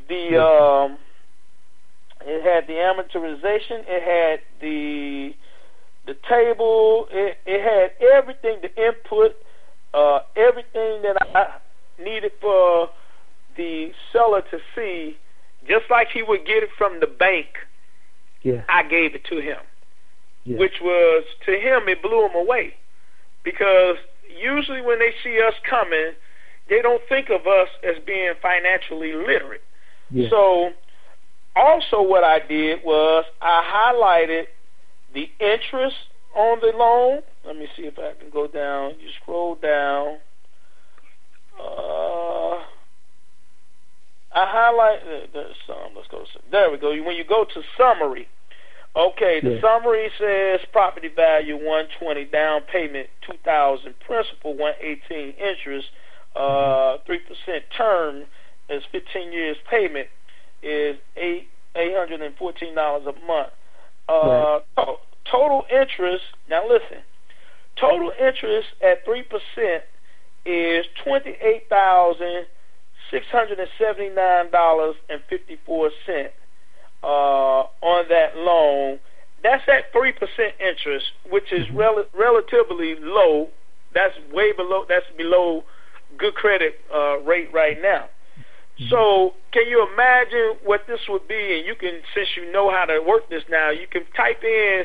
it had the amortization, it had the table, it had everything, the input, everything that I needed for the seller to see, just like he would get it from the bank, I gave it to him, which was, to him, it blew him away. Because usually when they see us coming, they don't think of us as being financially literate. So also what I did was I highlighted the interest on the loan. Let me see if I can go down. You scroll down. I highlight there's some. Let's go. There we go. When you go to summary, okay, the summary says property value $120, down payment $2,000, principal $118, interest 3% term is 15 years, payment is $814 a month. Total interest. Now listen, total interest at 3% is $28,679.54 on that loan. That's at 3% interest, which is relatively low. That's way below. That's below good credit rate right now. So can you imagine what this would be? And you can, since you know how to work this now, you can type in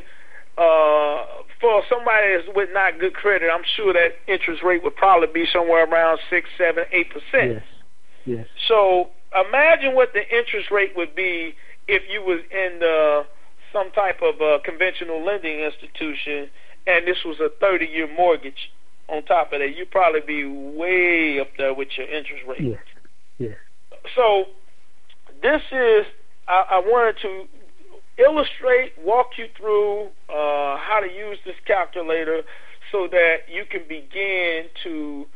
for somebody that's with not good credit, I'm sure that interest rate would probably be somewhere around 6, 7, 8%. Yes. So imagine what the interest rate would be if you was in some type of conventional lending institution, and this was a 30-year mortgage on top of that. You'd probably be way up there with your interest rate. Yes. So this is, I wanted to illustrate, walk you through how to use this calculator so that you can begin to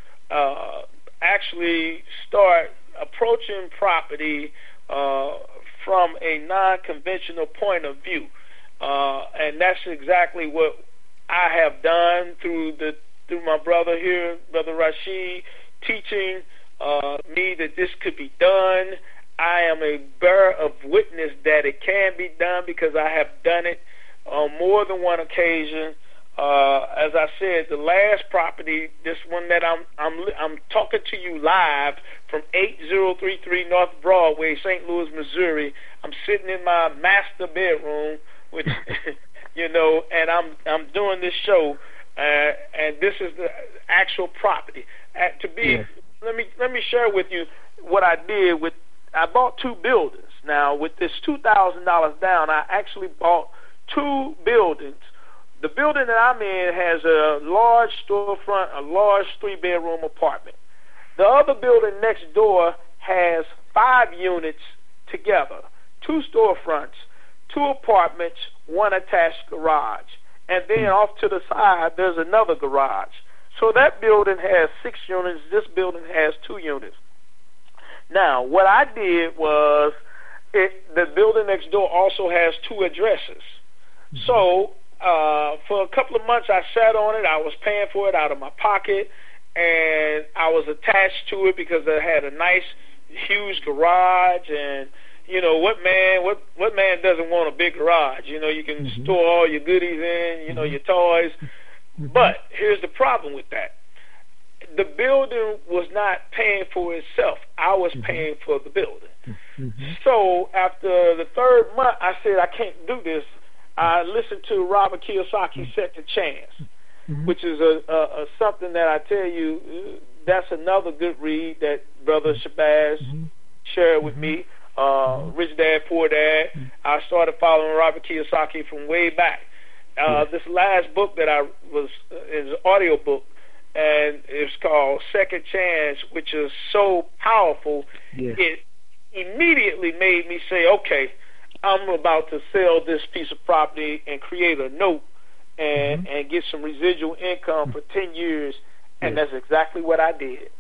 actually start approaching property from a non-conventional point of view. And that's exactly what I have done through my brother here, Brother Rashid, teaching me that this could be done. I am a bearer of witness that it can be done because I have done it on more than one occasion. As I said, the last property, this one that I'm talking to you live from 8033 North Broadway, St. Louis, Missouri. I'm sitting in my master bedroom, which and I'm doing this show, and this is the actual property. Let me share with you what I did with. I bought 2 buildings. Now, with this $2,000 down, I actually bought 2 buildings. The building that I'm in has a large storefront, a large 3-bedroom apartment. The other building next door has 5 units together, 2 storefronts, 2 apartments, 1 attached garage. And then off to the side, there's another garage. So that building has 6 units. This building has 2 units. Now, what I did was, the building next door also has 2 addresses. So, for a couple of months, I sat on it. I was paying for it out of my pocket, and I was attached to it because it had a nice, huge garage. And what man doesn't want a big garage? You can store all your goodies in, your toys. But here's the problem with that. The building was not paying for itself. I was paying for the building. So after the 3rd month, I said, I can't do this. I listened to Robert Kiyosaki's Second Chance, which is a something that I tell you, that's another good read that Brother Shabazz shared with me. Rich Dad, Poor Dad. I started following Robert Kiyosaki from way back. This last book that is an audio book, and it's called Second Chance, which is so powerful. It immediately made me say, okay, I'm about to sell this piece of property and create a note and get some residual income for 10 years, and that's exactly what I did.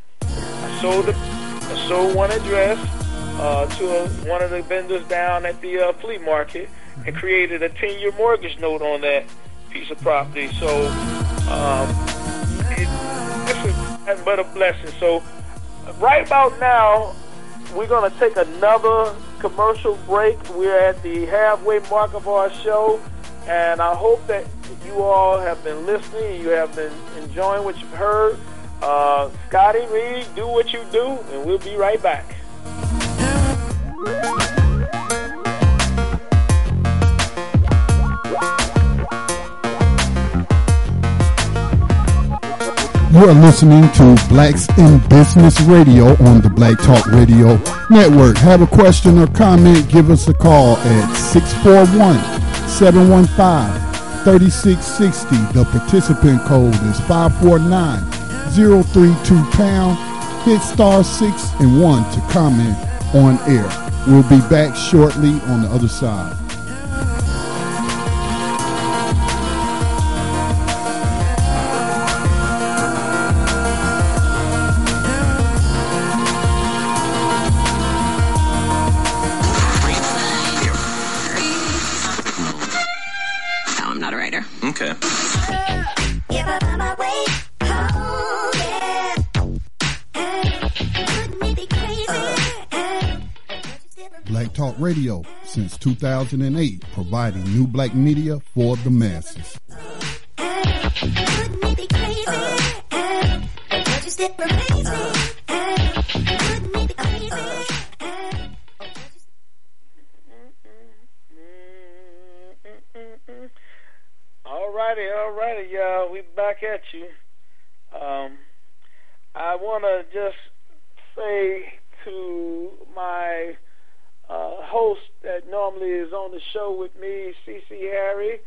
I sold one address to one of the vendors down at the flea market and created a 10-year mortgage note on that piece of property. So this is nothing but a blessing. So right about now, we're going to take another commercial break. We're at the halfway mark of our show, and I hope that you all have been listening. You have been enjoying what you've heard. Scotty Reed, do what you do, and we'll be right back. You are listening to Blacks in Business Radio on the Black Talk Radio Network. Have a question or comment, give us a call at 641-715-3660. The participant code is 549-032#. Hit star 6 and 1 to comment on air. We'll be back shortly on the other side. Okay. Black Talk Radio since 2008, providing new black media for the masses. Alrighty, y'all. We back at you. I want to just say to my host that normally is on the show with me, CC Harry,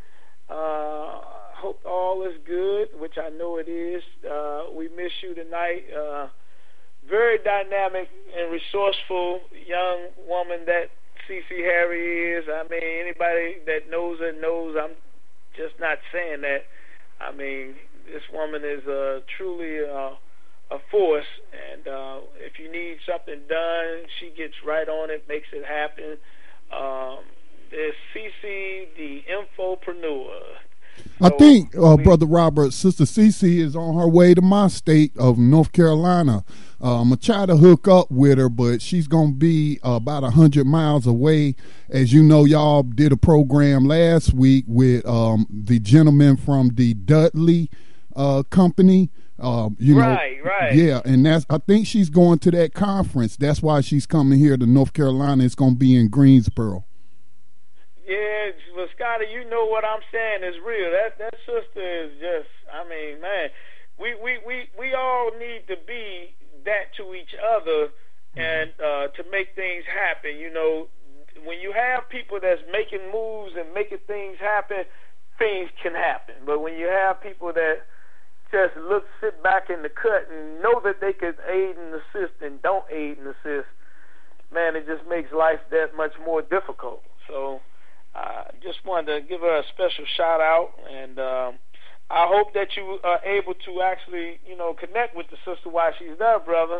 hope all is good, which I know it is. We miss you tonight. Very dynamic and resourceful young woman that CC Harry is. I mean, anybody that knows her knows I'm just not saying that. I mean, this woman is truly a force, and if you need something done, she gets right on it, makes it happen. There's CC, the infopreneur. I think, Brother Robert, Sister CC is on her way to my state of North Carolina. I'm going to try to hook up with her, but she's going to be about 100 miles away. As you know, y'all did a program last week with the gentleman from the Dudley company. Right. Yeah, and I think she's going to that conference. That's why she's coming here to North Carolina. It's going to be in Greensboro. Yeah, well, Scotty, you know what I'm saying is real. That sister is just, I mean, man, we all need to be that to each other and to make things happen. You know, when you have people that's making moves and making things happen, things can happen. But when you have people that just sit back in the cut and know that they could aid and assist and don't aid and assist, man, it just makes life that much more difficult. So I just wanted to give her a special shout out, and I hope that you are able to actually, connect with the sister while she's there, brother.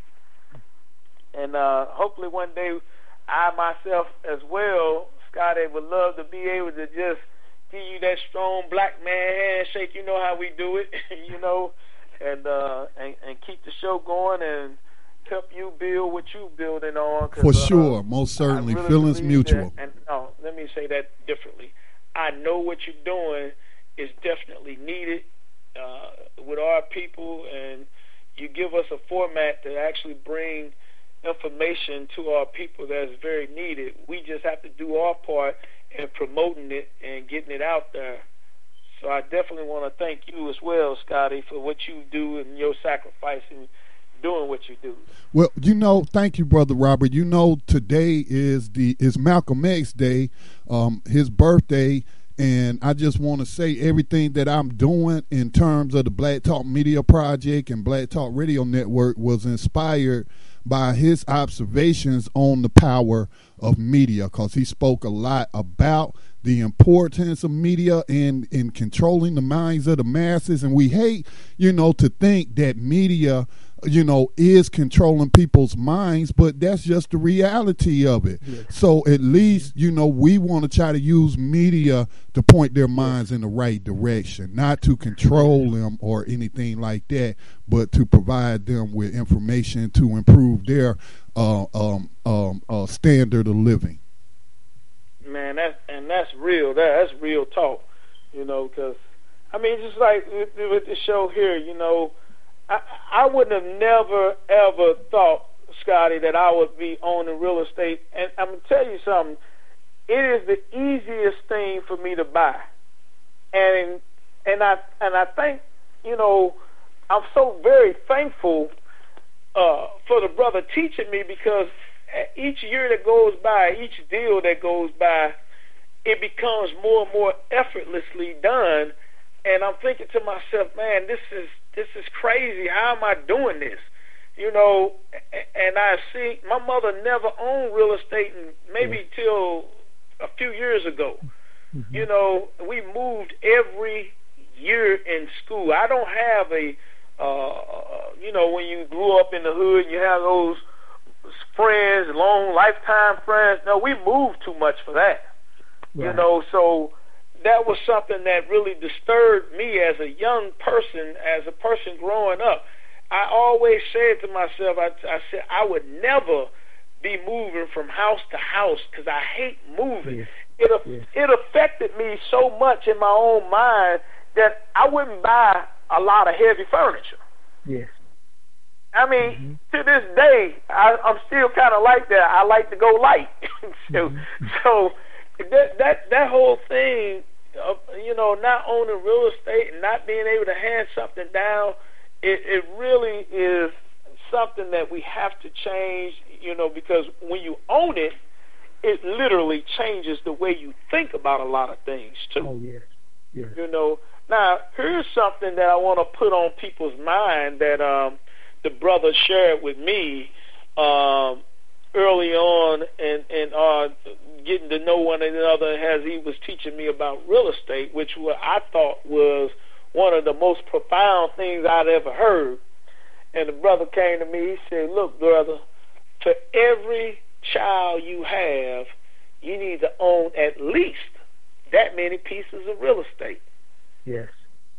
And hopefully one day I myself as well, Scotty, would love to be able to just give you that strong black man handshake. You know how we do it, and keep the show going and help you build what you building on. For sure, most certainly. Really feelings mutual. Let me say that differently. I know what you're doing is definitely needed with our people, and you give us a format to actually bring information to our people that's very needed. We just have to do our part in promoting it and getting it out there. So I definitely want to thank you as well, Scotty, for what you do and your sacrifice in doing what you do. Well, thank you, Brother Robert. Today is Malcolm X Day, his birthday, and I just want to say everything that I'm doing in terms of the Black Talk Media Project and Black Talk Radio Network was inspired by his observations on the power of media, because he spoke a lot about the importance of media in controlling the minds of the masses. And we hate, to think that media, is controlling people's minds, but that's just the reality of it. Yeah. So at least, we want to try to use media to point their minds in the right direction, not to control them or anything like that, but to provide them with information to improve their standard of living. Man, that's real. That's real talk, because, just like with the show here, I wouldn't have never, ever thought, Scotty, that I would be owning real estate. And I'm going to tell you something. It is the easiest thing for me to buy. And I think, I'm so very thankful for the brother teaching me, because each year that goes by, each deal that goes by, it becomes more and more effortlessly done. And I'm thinking to myself, man, this is crazy. How am I doing this? You know, and I see my mother never owned real estate, and maybe till a few years ago. Mm-hmm. You know, we moved every year in school. I don't have a, you know, when you grew up in the hood, you have those friends, long lifetime friends. No, we moved too much for that. Right. You know, so that was something that really disturbed me as a young person, as a person growing up. I always said to myself, I said I would never be moving from house to house, because I hate moving. Yes. It affected me so much in my own mind that I wouldn't buy a lot of heavy furniture. Yes. I mean, to this day, I'm still kind of like that. I like to go light. So that whole thing of, you know, not owning real estate and not being able to hand something down, it really is something that we have to change, you know, because when you own it, it literally changes the way you think about a lot of things, too. Oh, yes. Yes. You know, now, here's something that I want to put on people's mind that the brother shared with me early on, and getting to know one another as he was teaching me about real estate, which I thought was one of the most profound things I'd ever heard. And the brother came to me, he said, look, brother, for every child you have, you need to own at least that many pieces of real estate. Yes.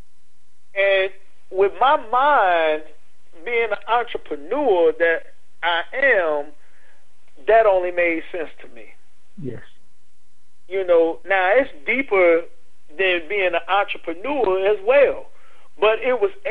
And with my mind being an entrepreneur that I am, that only made sense to me. Yes. You know, now it's deeper than being an entrepreneur as well. But it was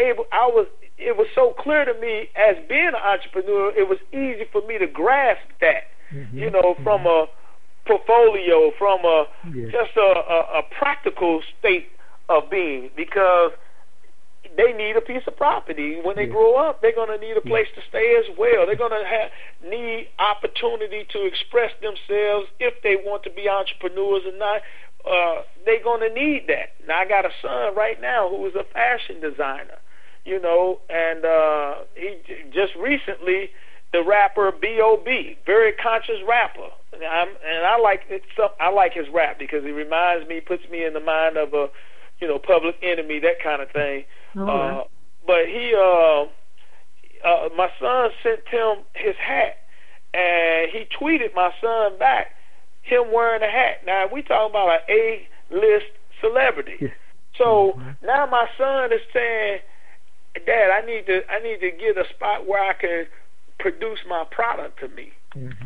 so clear to me as being an entrepreneur, it was easy for me to grasp that, you know, from a portfolio, from just a practical state of being, because they need a piece of property. When they grow up, they're going to need a place to stay as well. They're going to need opportunity to express themselves if they want to be entrepreneurs or not. They're going to need that. Now, I got a son right now who is a fashion designer, you know, and he just recently, the rapper B.O.B., very conscious rapper. And I like it. I like his rap because he reminds me, puts me in the mind of a, you know, Public Enemy, that kind of thing. But he, my son sent him his hat, and he tweeted my son back, him wearing a hat. Now, we talking about an A-list celebrity. So now my son is saying, Dad, I need to get a spot where I can produce my product to me.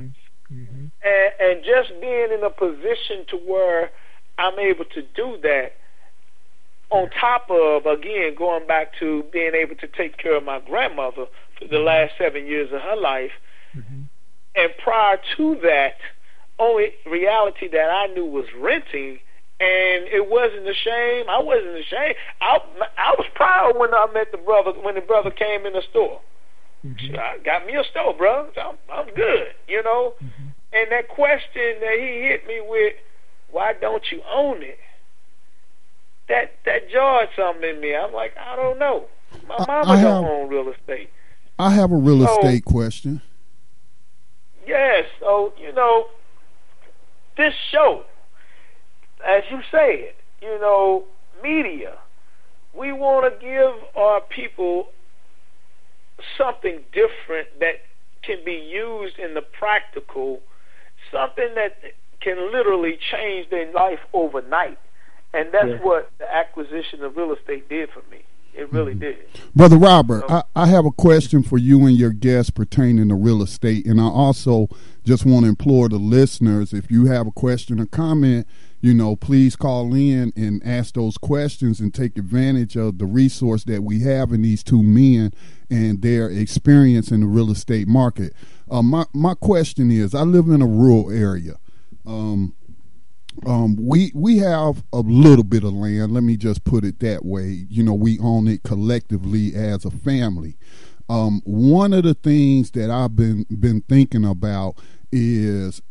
And just being in a position to where I'm able to do that, on top of, again, going back to being able to take care of my grandmother for the last 7 years of her life. And prior to that, only reality that I knew was renting, and it wasn't a shame. I wasn't ashamed. I was proud when I met the brother, when the brother came in the store. I got me a store, bro. I'm good, you know. And that question that he hit me with, why don't you own it? That jarred something in me. I'm like, I don't know. My mama don't own real estate. I have a real estate question. Yes. So, you know, this show, as you said, you know, media, we want to give our people something different that can be used in the practical, something that can literally change their life overnight. And that's what the acquisition of real estate did for me. It really did. Brother Robert, I have a question for you and your guests pertaining to real estate. And I also just want to implore the listeners, if you have a question or comment, you know, please call in and ask those questions and take advantage of the resource that we have in these two men and their experience in the real estate market. My question is, I live in a rural area. We have a little bit of land. Let me just put it that way. You know, we own it collectively as a family. One of the things that I've been thinking about is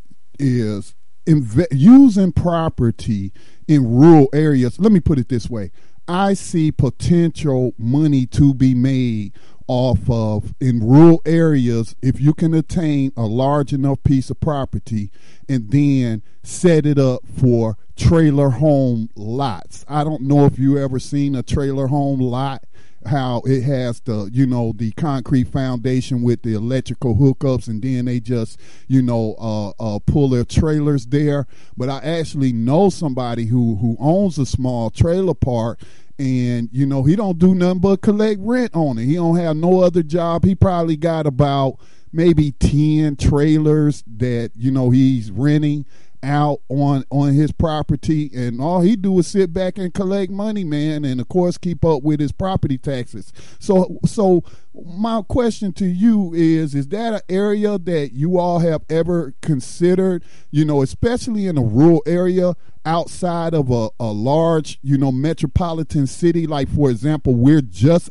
using property in rural areas. Let me put it this way. I see potential money to be made off of in rural areas if you can attain a large enough piece of property and then set it up for trailer home lots. I don't know if you ever seen a trailer home lot, how it has the concrete foundation with the electrical hookups, and then they just pull their trailers there. But I actually know somebody who owns a small trailer park, and he don't do nothing but collect rent on it. He don't have no other job. He probably got about maybe 10 trailers that he's renting out on his property, and all he do is sit back and collect money, man, and of course keep up with his property taxes. So my question to you is that an area that you all have ever considered, especially in a rural area outside of a large, metropolitan city? Like, for example, we're just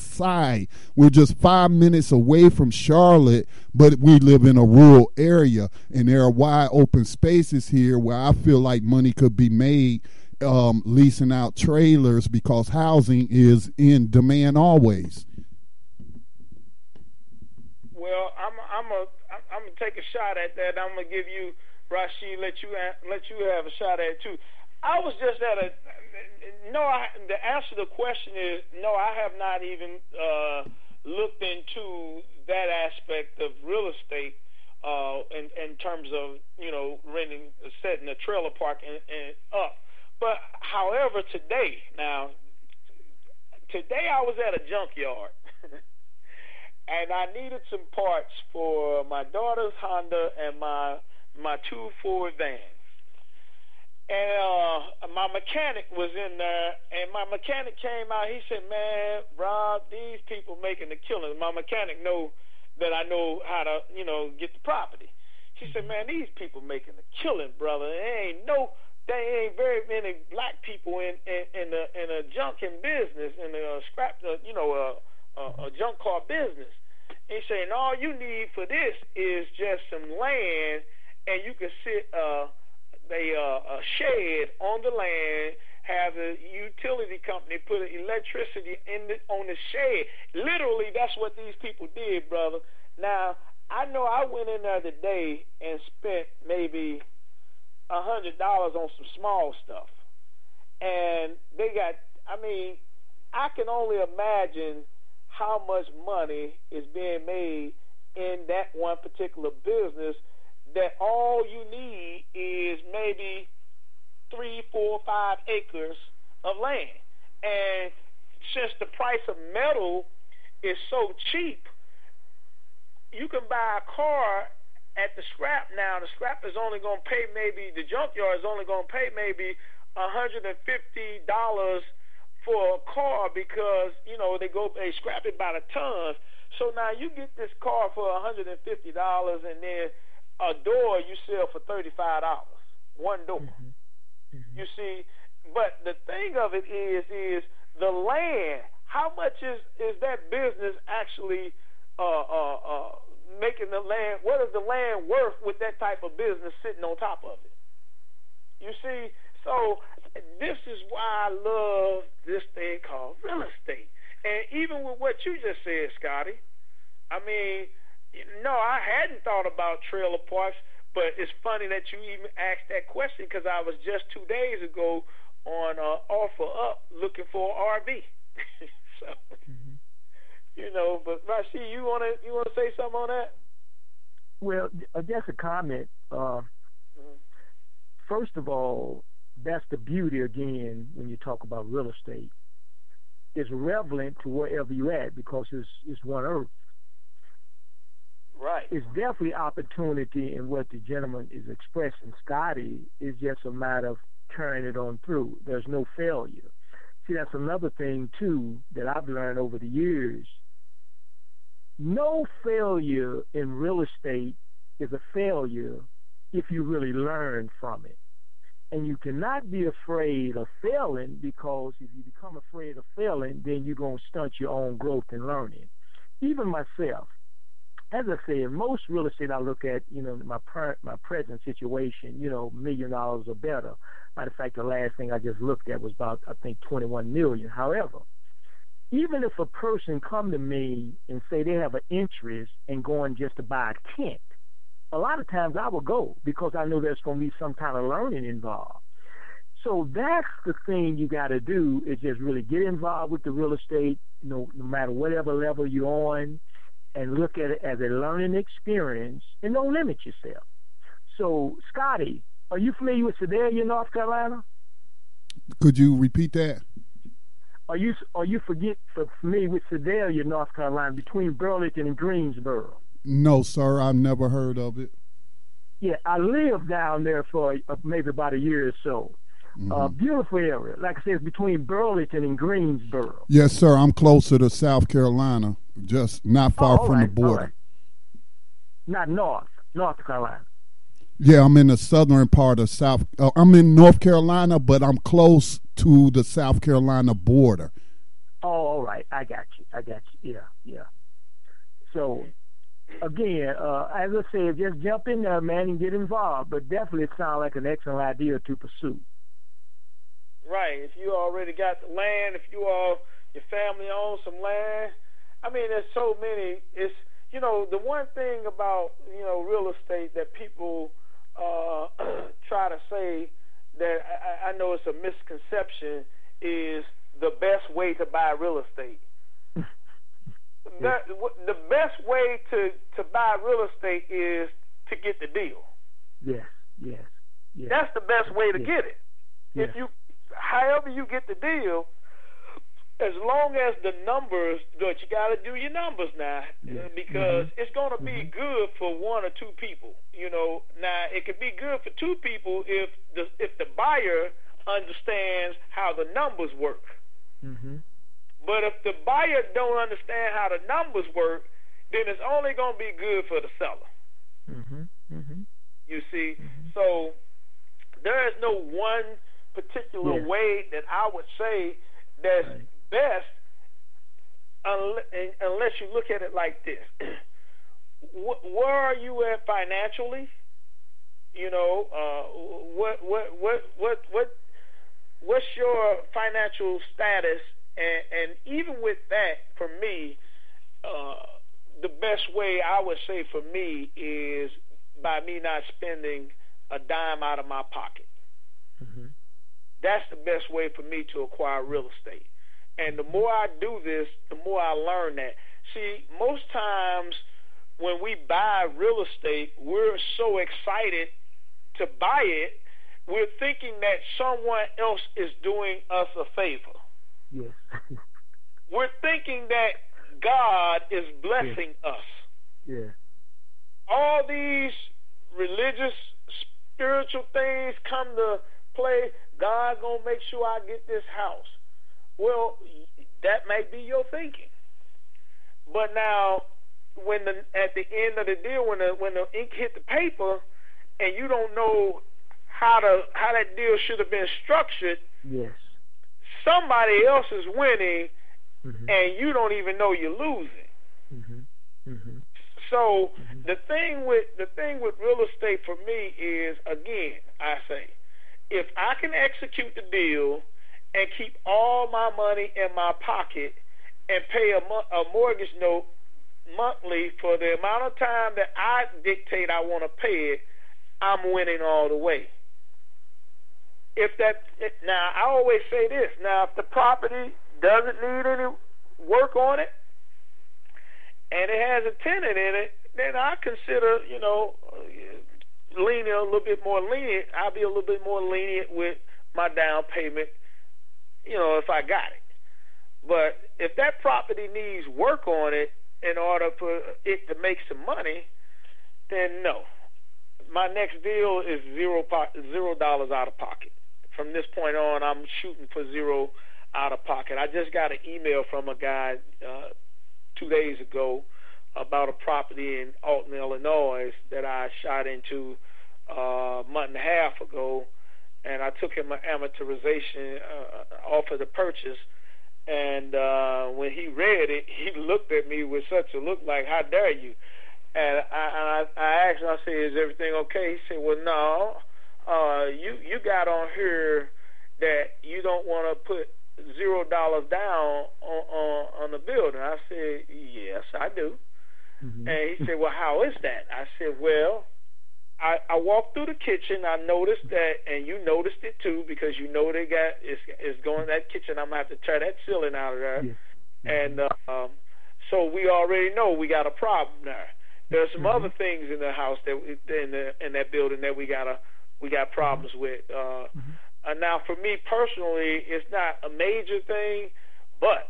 5 minutes away from Charlotte, but we live in a rural area, and there are wide open spaces here where I feel like money could be made leasing out trailers, because housing is in demand always. Well, I'm gonna take a shot at that. I'm gonna give you, Rashid, let you have a shot at it too. I was just at the answer to the question is no. I have not even looked into that aspect of real estate in terms of setting a trailer park and up. But however, today I was at a junkyard. And I needed some parts for my daughter's Honda and my two Ford vans. And my mechanic was in there, and my mechanic came out. He said, "Man, Rob, these people making a killing." My mechanic know that I know how to, get the property. He said, "Man, these people making a killing, brother. There ain't very many black people in a junking business, in a scrap, a junk car business." And he saying all you need for this is just some land, and you can sit a shed on the land, have a utility company put electricity on the shed. Literally, that's what these people did, brother. Now, I know I went in there today and spent maybe $100 on some small stuff, and they got. I can only imagine how much money is being made in that one particular business, that all you need is maybe 3, 4, 5 acres of land. And since the price of metal is so cheap, you can buy a car at the scrap now. The scrap is only going to pay the junkyard is only going to pay maybe $150 for a car, because they scrap it by the ton. So now you get this car for $150, and then a door you sell for $35, one door. Mm-hmm. You see, but the thing of it is the land. How much is that business actually making the land? What is the land worth with that type of business sitting on top of it? You see, so this is why I love this thing called real estate. And even with what you just said, Scotty, I hadn't thought about trailer parks, but it's funny that you even asked that question, because I was just 2 days ago on OfferUp looking for an RV. So, but Rashid, you wanna say something on that? Well, just a comment. First of all, that's the beauty, again, when you talk about real estate. It's relevant to wherever you're at, because it's one earth. Right. It's definitely opportunity in what the gentleman is expressing. Scotty, is just a matter of carrying it on through. There's no failure. See, that's another thing, too, that I've learned over the years. No failure in real estate is a failure if you really learn from it. And you cannot be afraid of failing, because if you become afraid of failing, then you're going to stunt your own growth and learning. Even myself, as I said, most real estate I look at, my present situation, $1 million or better. Matter of fact, the last thing I just looked at was about, I think, 21 million. However, even if a person come to me and say they have an interest in going just to buy a tent, a lot of times I will go, because I know there's going to be some kind of learning involved. So that's the thing you got to do, is just really get involved with the real estate, no matter whatever level you're on, and look at it as a learning experience, and don't limit yourself. So, Scotty, are you familiar with Sedalia, North Carolina? Could you repeat that? Are you familiar with Sedalia, North Carolina, between Burlington and Greensboro? No, sir, I've never heard of it. Yeah, I lived down there for maybe about a year or so. Beautiful area. Like I said, it's between Burlington and Greensboro. Yes, sir. I'm closer to South Carolina, just not far from the border. Not North Carolina. Yeah, I'm in the southern part of I'm in North Carolina, but I'm close to the South Carolina border. Oh, all right. I got you. Yeah. So, again, as I said, just jump in there, man, and get involved. But definitely it sounds like an excellent idea to pursue. Right. If you already got the land, if your family owns some land, I mean, there's so many. It's, the one thing about, real estate that people try to say that I know it's a misconception is the best way to buy real estate. The best way to buy real estate is to get the deal. Yes. That's the best way to get it. Yes. However you get the deal, as long as the numbers, but you got to do your numbers now, because it's going to be good for one or two people. Now it could be good for two people if the buyer understands how the numbers work. But if the buyer don't understand how the numbers work, then it's only going to be good for the seller. You see, so there is no one particular way that I would say that's best, unless you look at it like this. Where are you at financially? What's your financial status? And even with that, for me, the best way I would say for me is by me not spending a dime out of my pocket. That's the best way for me to acquire real estate. And the more I do this, the more I learn that. See, most times when we buy real estate, we're so excited to buy it, we're thinking that someone else is doing us a favor. Yes. We're thinking that God is blessing us. Yeah. All these religious, spiritual things come to play. God's going to make sure I get this house. Well, that may be your thinking. But now, at the end of the deal, when the ink hit the paper, and you don't know how that deal should have been structured, yes, somebody else is winning, and you don't even know you're losing. So the thing with real estate for me is, again, I say, if I can execute the deal and keep all my money in my pocket and pay a mortgage note monthly for the amount of time that I dictate I want to pay it, I'm winning all the way. Now, I always say this. Now, if the property doesn't need any work on it and it has a tenant in it, then I consider, leaning a little bit more lenient. I'll be a little bit more lenient with my down payment, if I got it. But if that property needs work on it in order for it to make some money, then no. My next deal is $0 out of pocket. From this point on, I'm shooting for $0 out of pocket. I just got an email from a guy 2 days ago about a property in Alton, Illinois that I shot into a month and a half ago, and I took him an amortization offer to purchase. And when he read it, he looked at me with such a look like, "How dare you?" And I asked him, I said, "Is everything okay?" He said, "Well, no. You got on here that you don't want to put $0 down on the building." I said, "Yes, I do." Mm-hmm. And he said, "Well, how is that?" I said, "Well, I walked through the kitchen. I noticed that, and you noticed it too, because you know they got it's going that kitchen. I'm gonna have to tear that ceiling out of there, yeah. Mm-hmm. And so we already know we got a problem there. There's some other things in the house that in that building that we got problems with. And now, for me personally, it's not a major thing, but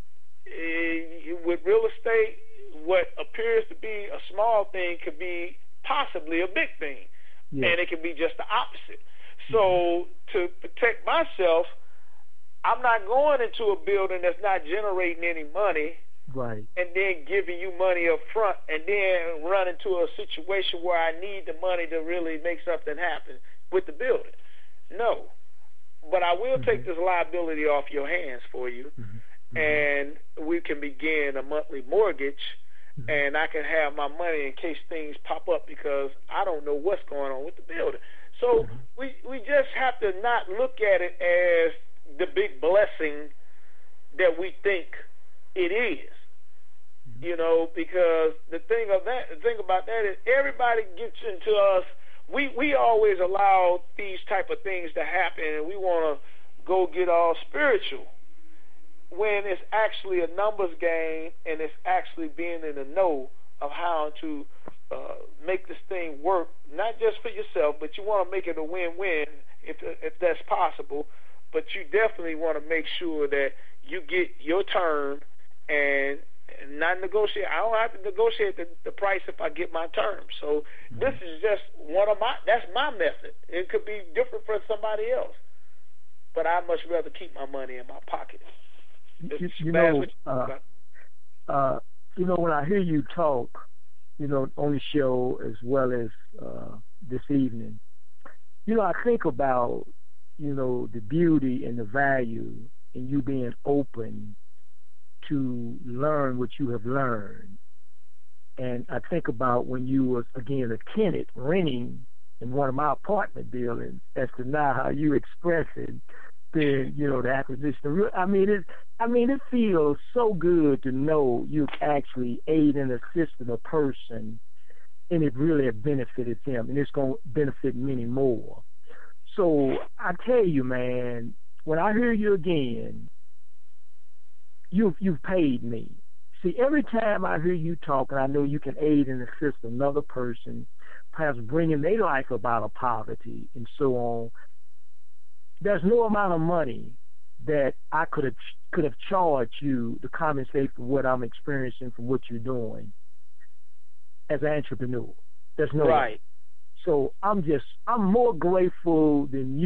with real estate, what appears to be a small thing could be possibly a big thing, and it can be just the opposite. So to protect myself, I'm not going into a building that's not generating any money, right, and then giving you money up front, and then run into a situation where I need the money to really make something happen with the building. No. But I will take this liability off your hands for you, and we can begin a monthly mortgage, and I can have my money in case things pop up, because I don't know what's going on with the building. So we just have to not look at it as the big blessing that we think it is, because the thing about that is everybody gets into us. We always allow these type of things to happen, and we want to go get all spiritual, when it's actually a numbers game, and it's actually being in the know of how to make this thing work, not just for yourself, but you want to make it a win-win if that's possible. But you definitely want to make sure that you get your turn and not negotiate. I don't have to negotiate the price if I get my terms. So this is just that's my method. It could be different for somebody else, but I much rather keep my money in my pocket. When I hear you talk, on the show as well as this evening, I think about, the beauty and the value in you being open to learn what you have learned. And I think about when you was, again, a tenant renting in one of my apartment buildings, as to now how you express it, then, the acquisition. It feels so good to know you actually aid and assisted a person, and it really has benefited them, and it's going to benefit many more. So I tell you, man, when I hear you again, you've paid me. See, every time I hear you talk, and I know you can aid and assist another person, perhaps bringing their life out of poverty and so on, there's no amount of money that I could have charged you to compensate for what I'm experiencing, for what you're doing as an entrepreneur. There's no right. So I'm more grateful than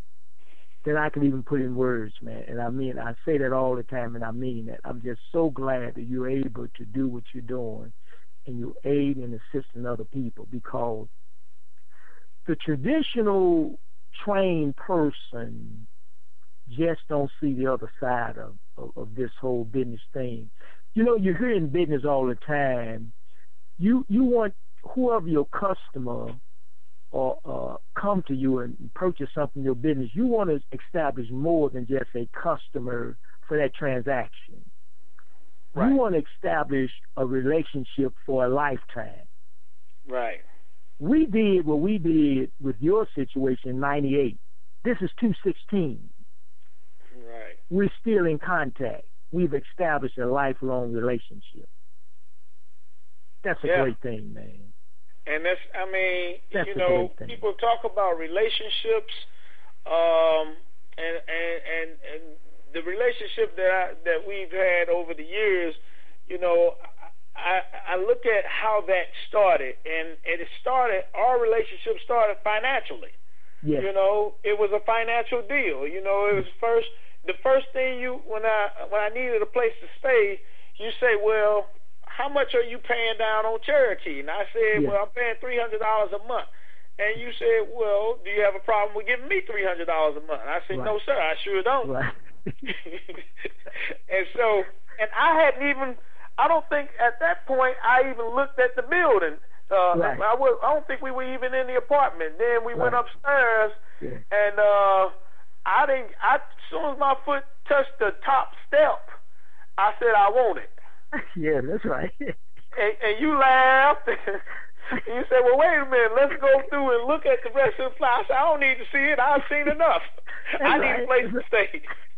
I can even put in words, man. And I say that all the time, and I mean that. I'm just so glad that you're able to do what you're doing, and you aid and assist other people, because the traditional trained person just don't see the other side of this whole business thing. You hear in business all the time, you want whoever your customer or come to you and purchase something in your business, you want to establish more than just a customer for that transaction. Right. You want to establish a relationship for a lifetime. Right. We did what we did with your situation in 98. This is 2016. Right. We're still in contact. We've established a lifelong relationship. That's a great thing, man. And that's people talk about relationships, and the relationship that we've had over the years, I look at how that started, and our relationship started financially. Yes. It was a financial deal. It was the first thing when I needed a place to stay, you say, well, how much are you paying down on Cherokee? And I said, well, I'm paying $300 a month. And you said, well, do you have a problem with giving me $300 a month? I said, right. no, sir, I sure don't. Right. And so, and I don't think at that point I even looked at the building. Right. I don't think we were even in the apartment. Then we went upstairs, and as soon as my foot touched the top step, I said, I want it. Yeah, that's right. And you laughed. And you said, well, wait a minute, let's go through and look at the rest of the fly. I said, I don't need to see it. I've seen enough. I need a place to stay.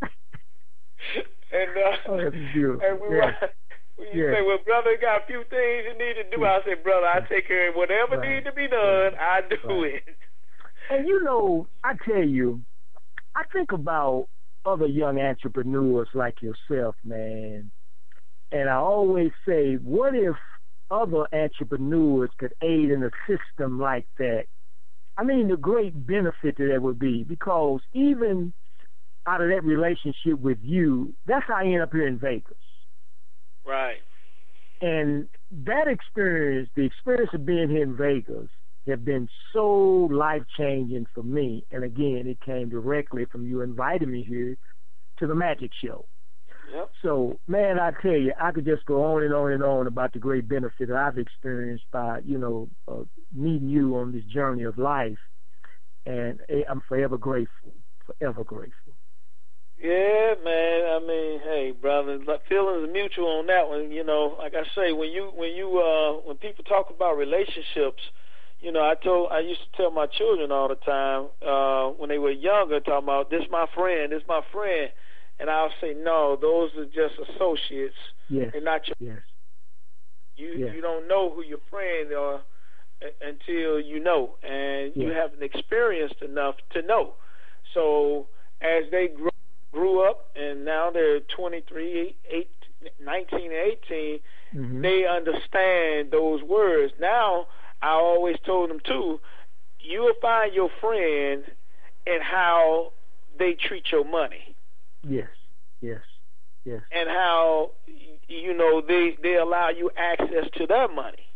And that's beautiful. And you say, well, brother, you got a few things you need to do. I said, brother, I take care of whatever needs to be done. I do it. And I tell you, I think about other young entrepreneurs like yourself, man. And I always say, what if other entrepreneurs could aid in a system like that? I mean, the great benefit that would be, because even out of that relationship with you, that's how I end up here in Vegas. Right. And that experience, the experience of being here in Vegas, have been so life-changing for me. And again, it came directly from you inviting me here to the Magic Show. Yep. So, man, I tell you, I could just go on and on and on about the great benefit that I've experienced by, meeting you on this journey of life. And I'm forever grateful, forever grateful. Yeah, man. I mean, hey, brother, feelings are mutual on that one. Like I say, when people talk about relationships, I used to tell my children all the time when they were younger, talking about this my friend, and I'll say no, those are just associates. Yes. And not your. Yes. You don't know who your friends are until you know, and you haven't experienced enough to know. So as they grew up, and now they're 23, 19, and 18, they understand those words. Now, I always told them, too, you'll find your friend in how they treat your money. Yes. And how, they allow you access to their money.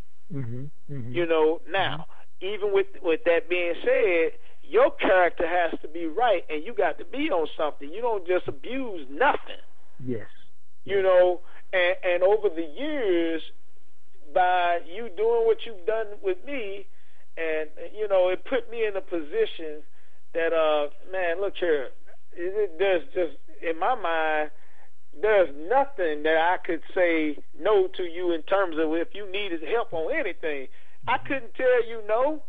Now, even with that being said, your character has to be right, and you got to be on something. You don't just abuse nothing. Yes. And over the years, by you doing what you've done with me, and, it put me in a position that, man, look here, there's just, in my mind, there's nothing that I could say no to you in terms of if you needed help on anything. I couldn't tell you no.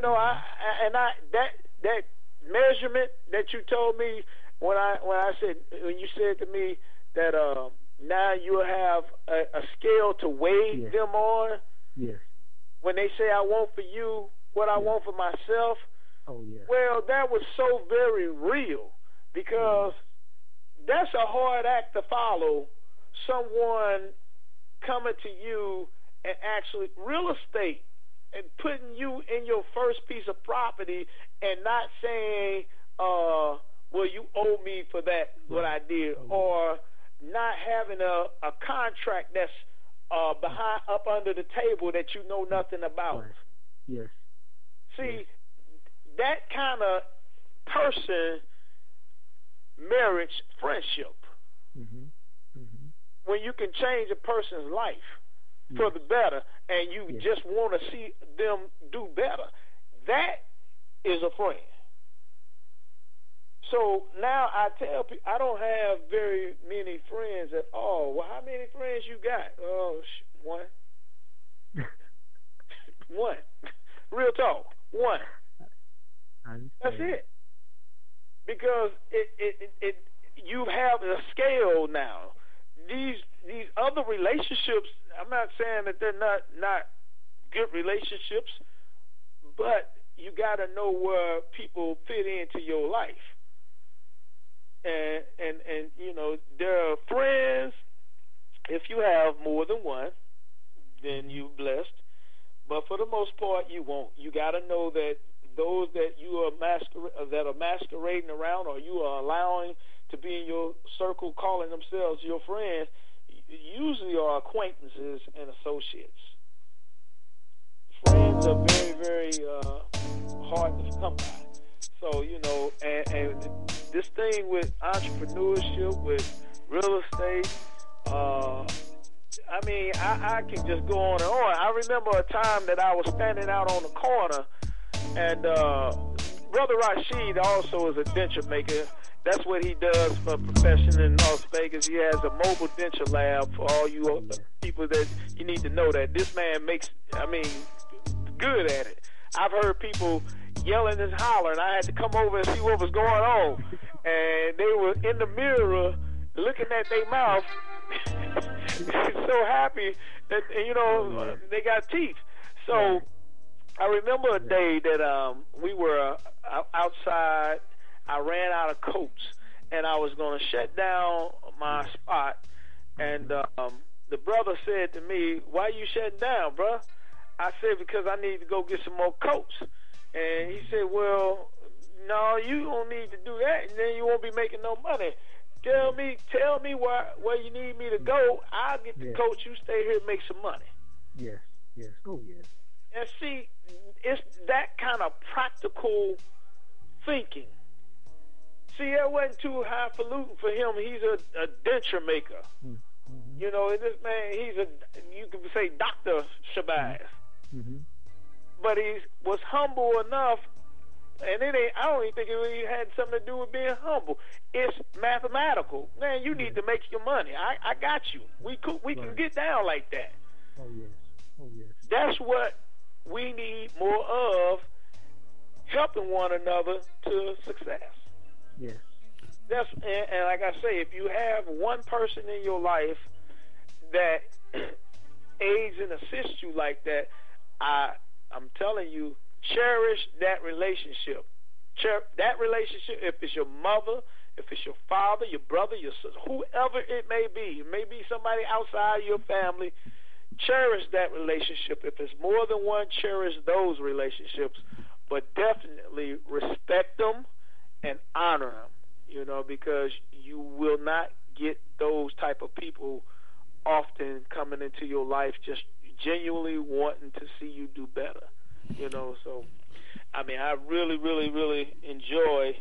That measurement that you told me when you said to me that now you'll have a scale to weigh them on. Yes. When they say I want for you what I want for myself. Oh yeah. Well, that was so very real, because that's a hard act to follow. Someone coming to you and actually real estate and putting you in your first piece of property and not saying, well, you owe me for that, what I did, or not having a contract that's up under the table that you know nothing about. Right. Yes. See, that kind of person merits friendship. When you can change a person's life for the better, and you just want to see them do better, that is a friend. So now I tell people, I don't have very many friends at all. Well, how many friends you got? Oh, one. One. Real talk. One. That's it. Because it you have a scale now. These other relationships, I'm not saying that they're not good relationships, but you got to know where people fit into your life. And there are friends. If you have more than one, then you're blessed. But for the most part, you won't. You got to know that those that you are masquerading around, or you are allowing to be in your circle, calling themselves your friends, usually are acquaintances and associates. Friends are very, very hard to come by. So, you know, and this thing with entrepreneurship, with real estate, I mean, I can just go on and on. I remember a time that I was standing out on the corner, and Brother Rashid also is a denture maker. That's what he does for a profession in Las Vegas. He has a mobile denture lab for all you people that you need to know that this man makes, I mean, good at it. I've heard people yelling and hollering. I had to come over and see what was going on. And they were in the mirror looking at their mouth so happy that, you know, they got teeth. So I remember a day that we were outside. I ran out of coats, and I was going to shut down my spot. And the brother said to me, "Why you shutting down, bruh?" I said, "Because I need to go get some more coats." And he said, "Well, no, you don't need to do that, and then you won't be making no money. Tell me where you need me to go. I'll get the coats. You stay here and make some money." Yes. Oh, yes. And see, it's that kind of practical thinking. See, that wasn't too highfalutin for him. He's a denture maker. Mm-hmm. You know, this man, you could say Dr. Shabazz. Mm-hmm. But he was humble enough, and I don't even think it really had something to do with being humble. It's mathematical. Man, you need to make your money. I got you. We can get down like that. Oh, yes. That's what we need more of, helping one another to success. Yes. And like I say, if you have one person in your life that aids and assists you like that, I'm telling you, cherish that relationship. That relationship, if it's your mother, if it's your father, your brother, your sister, whoever it may be somebody outside your family, cherish that relationship. If it's more than one, cherish those relationships, but definitely respect them and honor them, you know, because you will not get those type of people often coming into your life just genuinely wanting to see you do better, you know. So, I mean, I really, really, really enjoy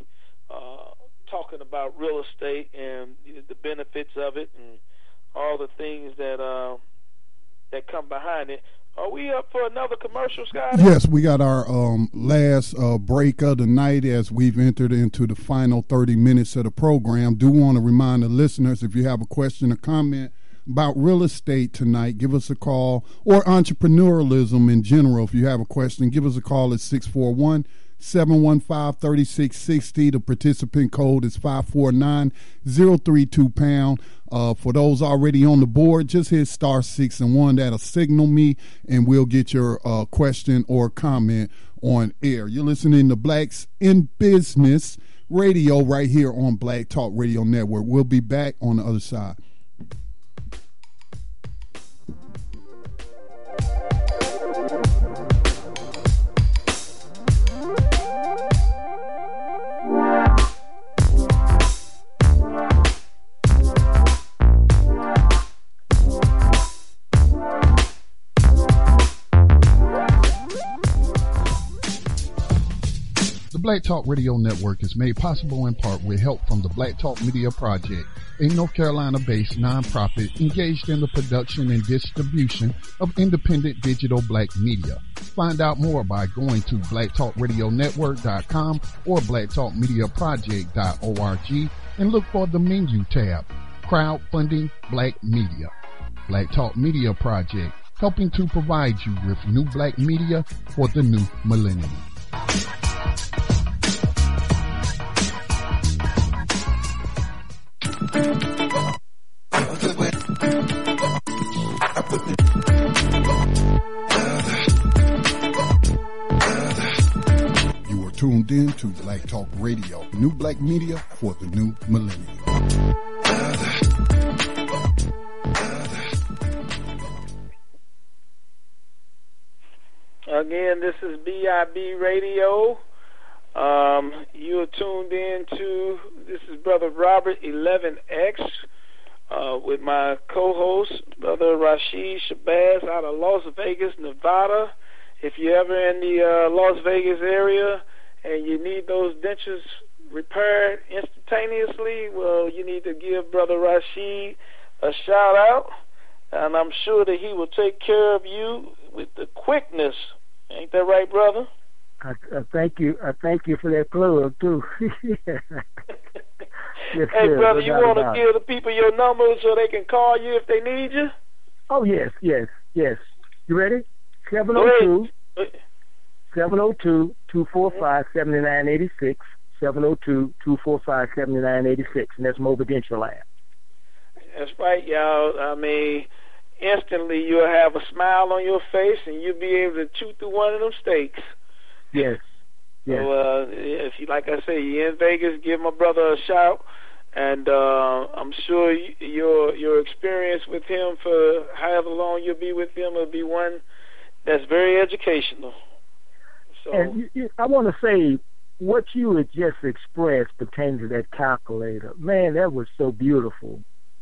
talking about real estate and the benefits of it and all the things that come behind it. Are we up for another commercial, Scott? Yes, we got our last break of the night as we've entered into the final 30 minutes of the program. Do want to remind the listeners, if you have a question or comment about real estate tonight, give us a call, or entrepreneurialism in general. If you have a question, give us a call at 641-715-3660. The participant code is 549-032#. For those already on the board, just hit *6 and 1. That'll signal me, and we'll get your question or comment on air. You're listening to Blacks in Business Radio right here on Black Talk Radio Network. We'll be back on the other side. The Black Talk Radio Network is made possible in part with help from the Black Talk Media Project, a North Carolina-based nonprofit engaged in the production and distribution of independent digital black media. Find out more by going to blacktalkradionetwork.com or blacktalkmediaproject.org and look for the menu tab, Crowdfunding Black Media. Black Talk Media Project, helping to provide you with new black media for the new millennium. You are tuned in to Black Talk Radio, new black media for the new millennium. Again, this is BIB Radio. You are tuned in to, this is Brother Robert 11X with my co-host, Brother Rashid Shabazz out of Las Vegas, Nevada. If if you're ever in the Las Vegas area and you need those dentures repaired instantaneously, well, you need to give Brother Rashid a shout out, and I'm sure that he will take care of you with the quickness. Ain't that right, brother? I thank you. I thank you for that plug too. Yes, hey, sir, brother, you want to give the people your number so they can call you if they need you? Oh, yes. You ready? 702-245-7986, 702-245-7986, and that's Mobile Dental Lab. That's right, y'all. I mean, instantly you'll have a smile on your face and you'll be able to chew through one of them steaks. Yes. So, if you, like I say, you're in Vegas, give my brother a shout, and I'm sure your experience with him for however long you'll be with him will be one that's very educational. So, and I want to say what you had just expressed pertaining to that calculator. Man, that was so beautiful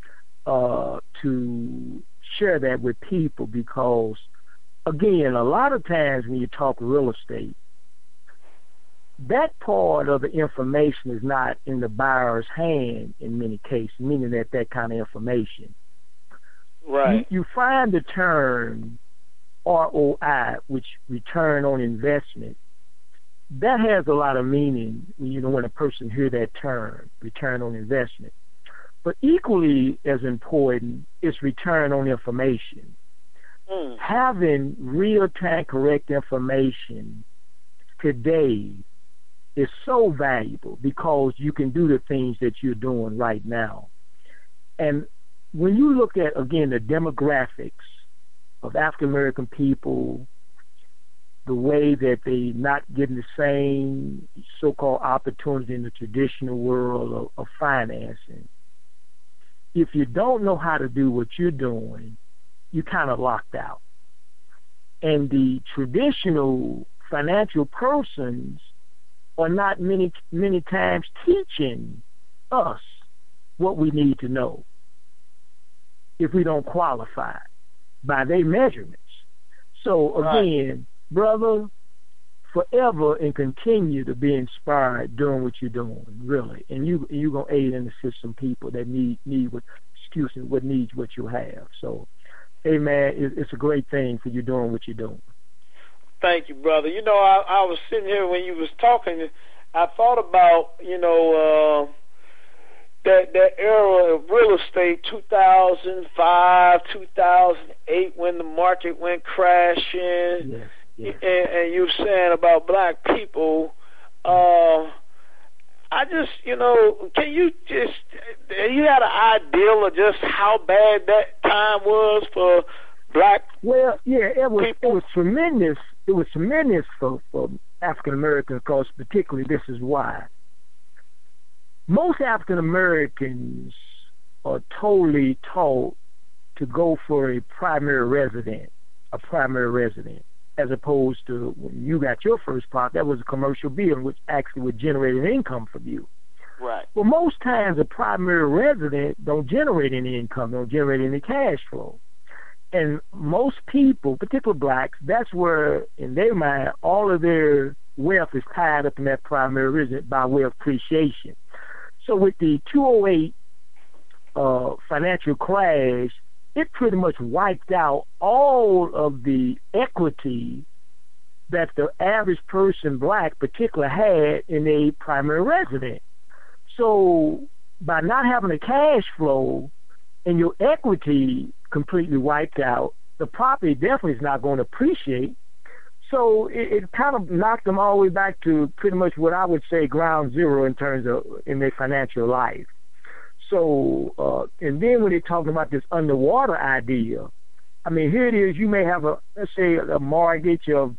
to share that with people, because, again, a lot of times when you talk real estate, that part of the information is not in the buyer's hand in many cases, meaning that kind of information. Right. You find the term ROI, which return on investment, that has a lot of meaning when a person hears that term, return on investment. But equally as important is return on information. Having real-time correct information today is so valuable, because you can do the things that you're doing right now. And when you look at, again, the demographics of African-American people, the way that they're not getting the same so-called opportunity in the traditional world of financing, if you don't know how to do what you're doing, you're kind of locked out. And the traditional financial persons are not many times teaching us what we need to know if we don't qualify by their measurements. So again, brother, forever and continue to be inspired doing what you're doing, really. And you're going to aid and assist some people that need what needs what you have. So, hey, man, it's a great thing for you doing what you're doing. Thank you, brother. You know, I was sitting here when you was talking, I thought about, that era of real estate, 2005, 2008, when the market went crashing. Yes. And you were saying about black people, I just, can you you had an ideal of just how bad that time was for black Well, yeah, it was people? It was tremendous for African Americans, because particularly this is why. Most African Americans are totally taught to go for a primary resident, as opposed to when you got your first plot, that was a commercial building, which actually would generate an income from you. Right. Well, most times a primary resident don't generate any income, don't generate any cash flow. And most people, particularly blacks, that's where, in their mind, all of their wealth is tied up in that primary resident by way of appreciation. So with the 2008 financial crash, it pretty much wiped out all of the equity that the average person, black particularly, had in a primary resident. So by not having a cash flow and your equity completely wiped out, the property definitely is not going to appreciate. So it kind of knocked them all the way back to pretty much what I would say ground zero in terms of in their financial life. So, and then when they're talking about this underwater idea, I mean, here it is, you may have let's say a mortgage of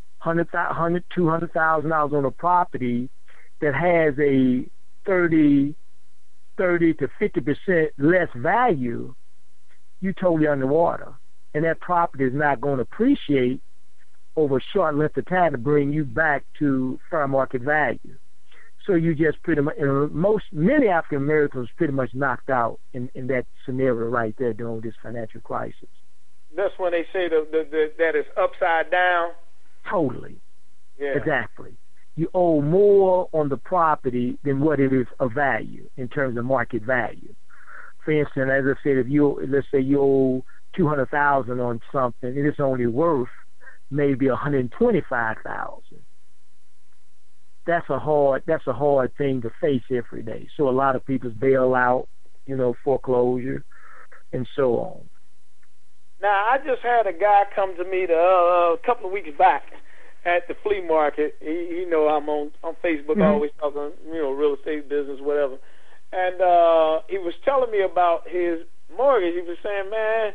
$200,000 on a property that has a 30 to 50% less value. You totally underwater, and that property is not going to appreciate over a short length of time to bring you back to fair market value. So you just pretty much, many African Americans pretty much knocked out in that scenario right there during this financial crisis. That's when they say that it's upside down. Totally. Yeah. Exactly. You owe more on the property than what it is of value in terms of market value. For instance, as I said, let's say you owe $200,000 on something, and it's only worth maybe $125,000. That's a hard thing to face every day. So a lot of people bail out, foreclosure, and so on. Now, I just had a guy come to me a couple of weeks back at the flea market. He I'm on Facebook, always talking, real estate business, whatever. And he was telling me about his mortgage. He was saying, man,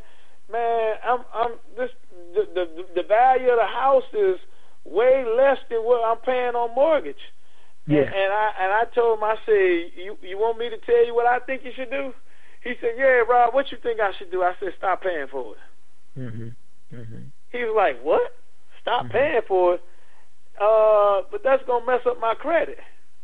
the value of the house is way less than what I'm paying on mortgage. Yeah. And I told him, I said, you want me to tell you what I think you should do? He said, yeah, Rob, what you think I should do? I said, stop paying for it. He was like, what? Stop paying for it? But that's going to mess up my credit.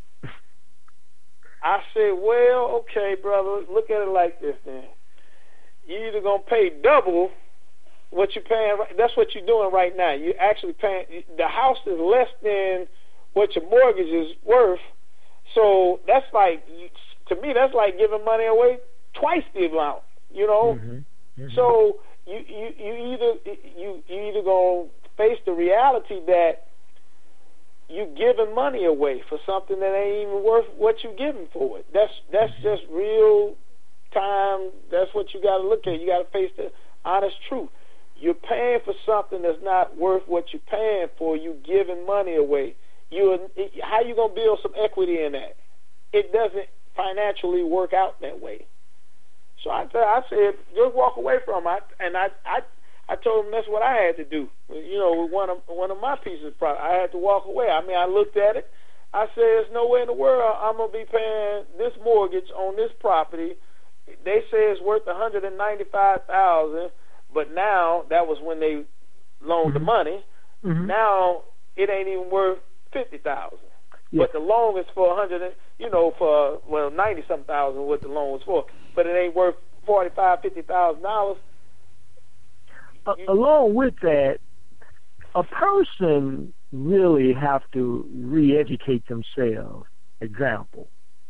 I said, well, okay, brother, look at it like this then. You're either going to pay double what you're paying. That's what you're doing right now. You're actually paying. The house is less than what your mortgage is worth. So that's like, to me, that's like giving money away twice the amount, So you either gonna face the reality that you giving money away for something that ain't even worth what you giving for it. That's just real time. That's what you got to look at. You got to face the honest truth. You're paying for something that's not worth what you're paying for. You giving money away. How you gonna build some equity in that? It doesn't financially work out that way. So I said, just walk away from it. I told him that's what I had to do. With one of my pieces of property, I had to walk away. I mean, I looked at it. I said, there's no way in the world I'm gonna be paying this mortgage on this property. They say it's worth $195,000, but now that was when they loaned the money. Now it ain't even worth $50,000. Yeah. But the loan is for for 90-something thousand what the loan was for. But it ain't worth $45,000-$50,000. Along with that, a person really have to re-educate themselves. Example,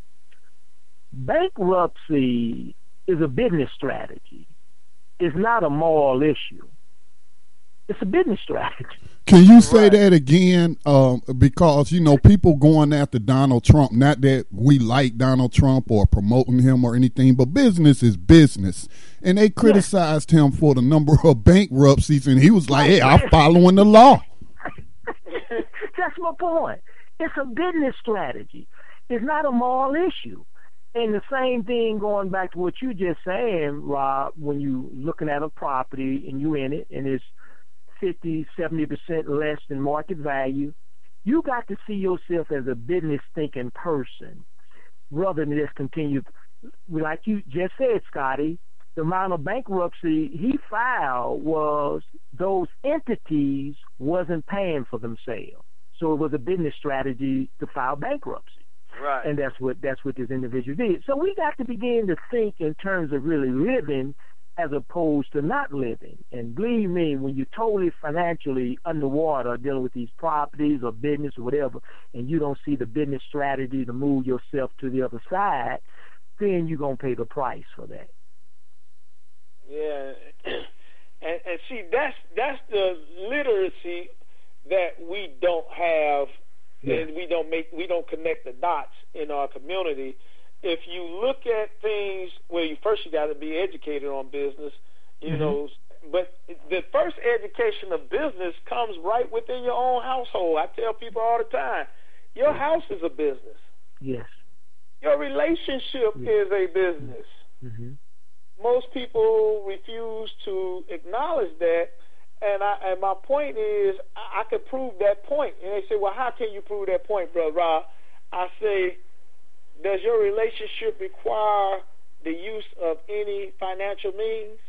bankruptcy is a business strategy. It's not a moral issue. It's a business strategy. Can you say that again? Because, people going after Donald Trump, not that we like Donald Trump or promoting him or anything, but business is business. And they criticized him for the number of bankruptcies, and he was like, hey, I'm following the law. That's my point. It's a business strategy. It's not a moral issue. And the same thing going back to what you just saying, Rob, when you looking at a property and you in it and it's 50-70% less than market value, you got to see yourself as a business thinking person rather than just continue. Like you just said, Scotty, the amount of bankruptcy he filed was those entities wasn't paying for themselves. So it was a business strategy to file bankruptcy. Right. And that's what this individual did. So we got to begin to think in terms of really living as opposed to not living. And believe me, when you're totally financially underwater dealing with these properties or business or whatever, and you don't see the business strategy to move yourself to the other side, then you're going to pay the price for that. Yeah. And see, that's the literacy that we don't have, and we don't connect the dots in our community. If you look at things, you got to be educated on business, but the first education of business comes right within your own household. I tell people all the time, your house is a business. Yes. Your relationship is a business. Most people refuse to acknowledge that, and my point is, I could prove that point. And they say, well, how can you prove that point, Brother Rob? I say, does your relationship require the use of any financial means?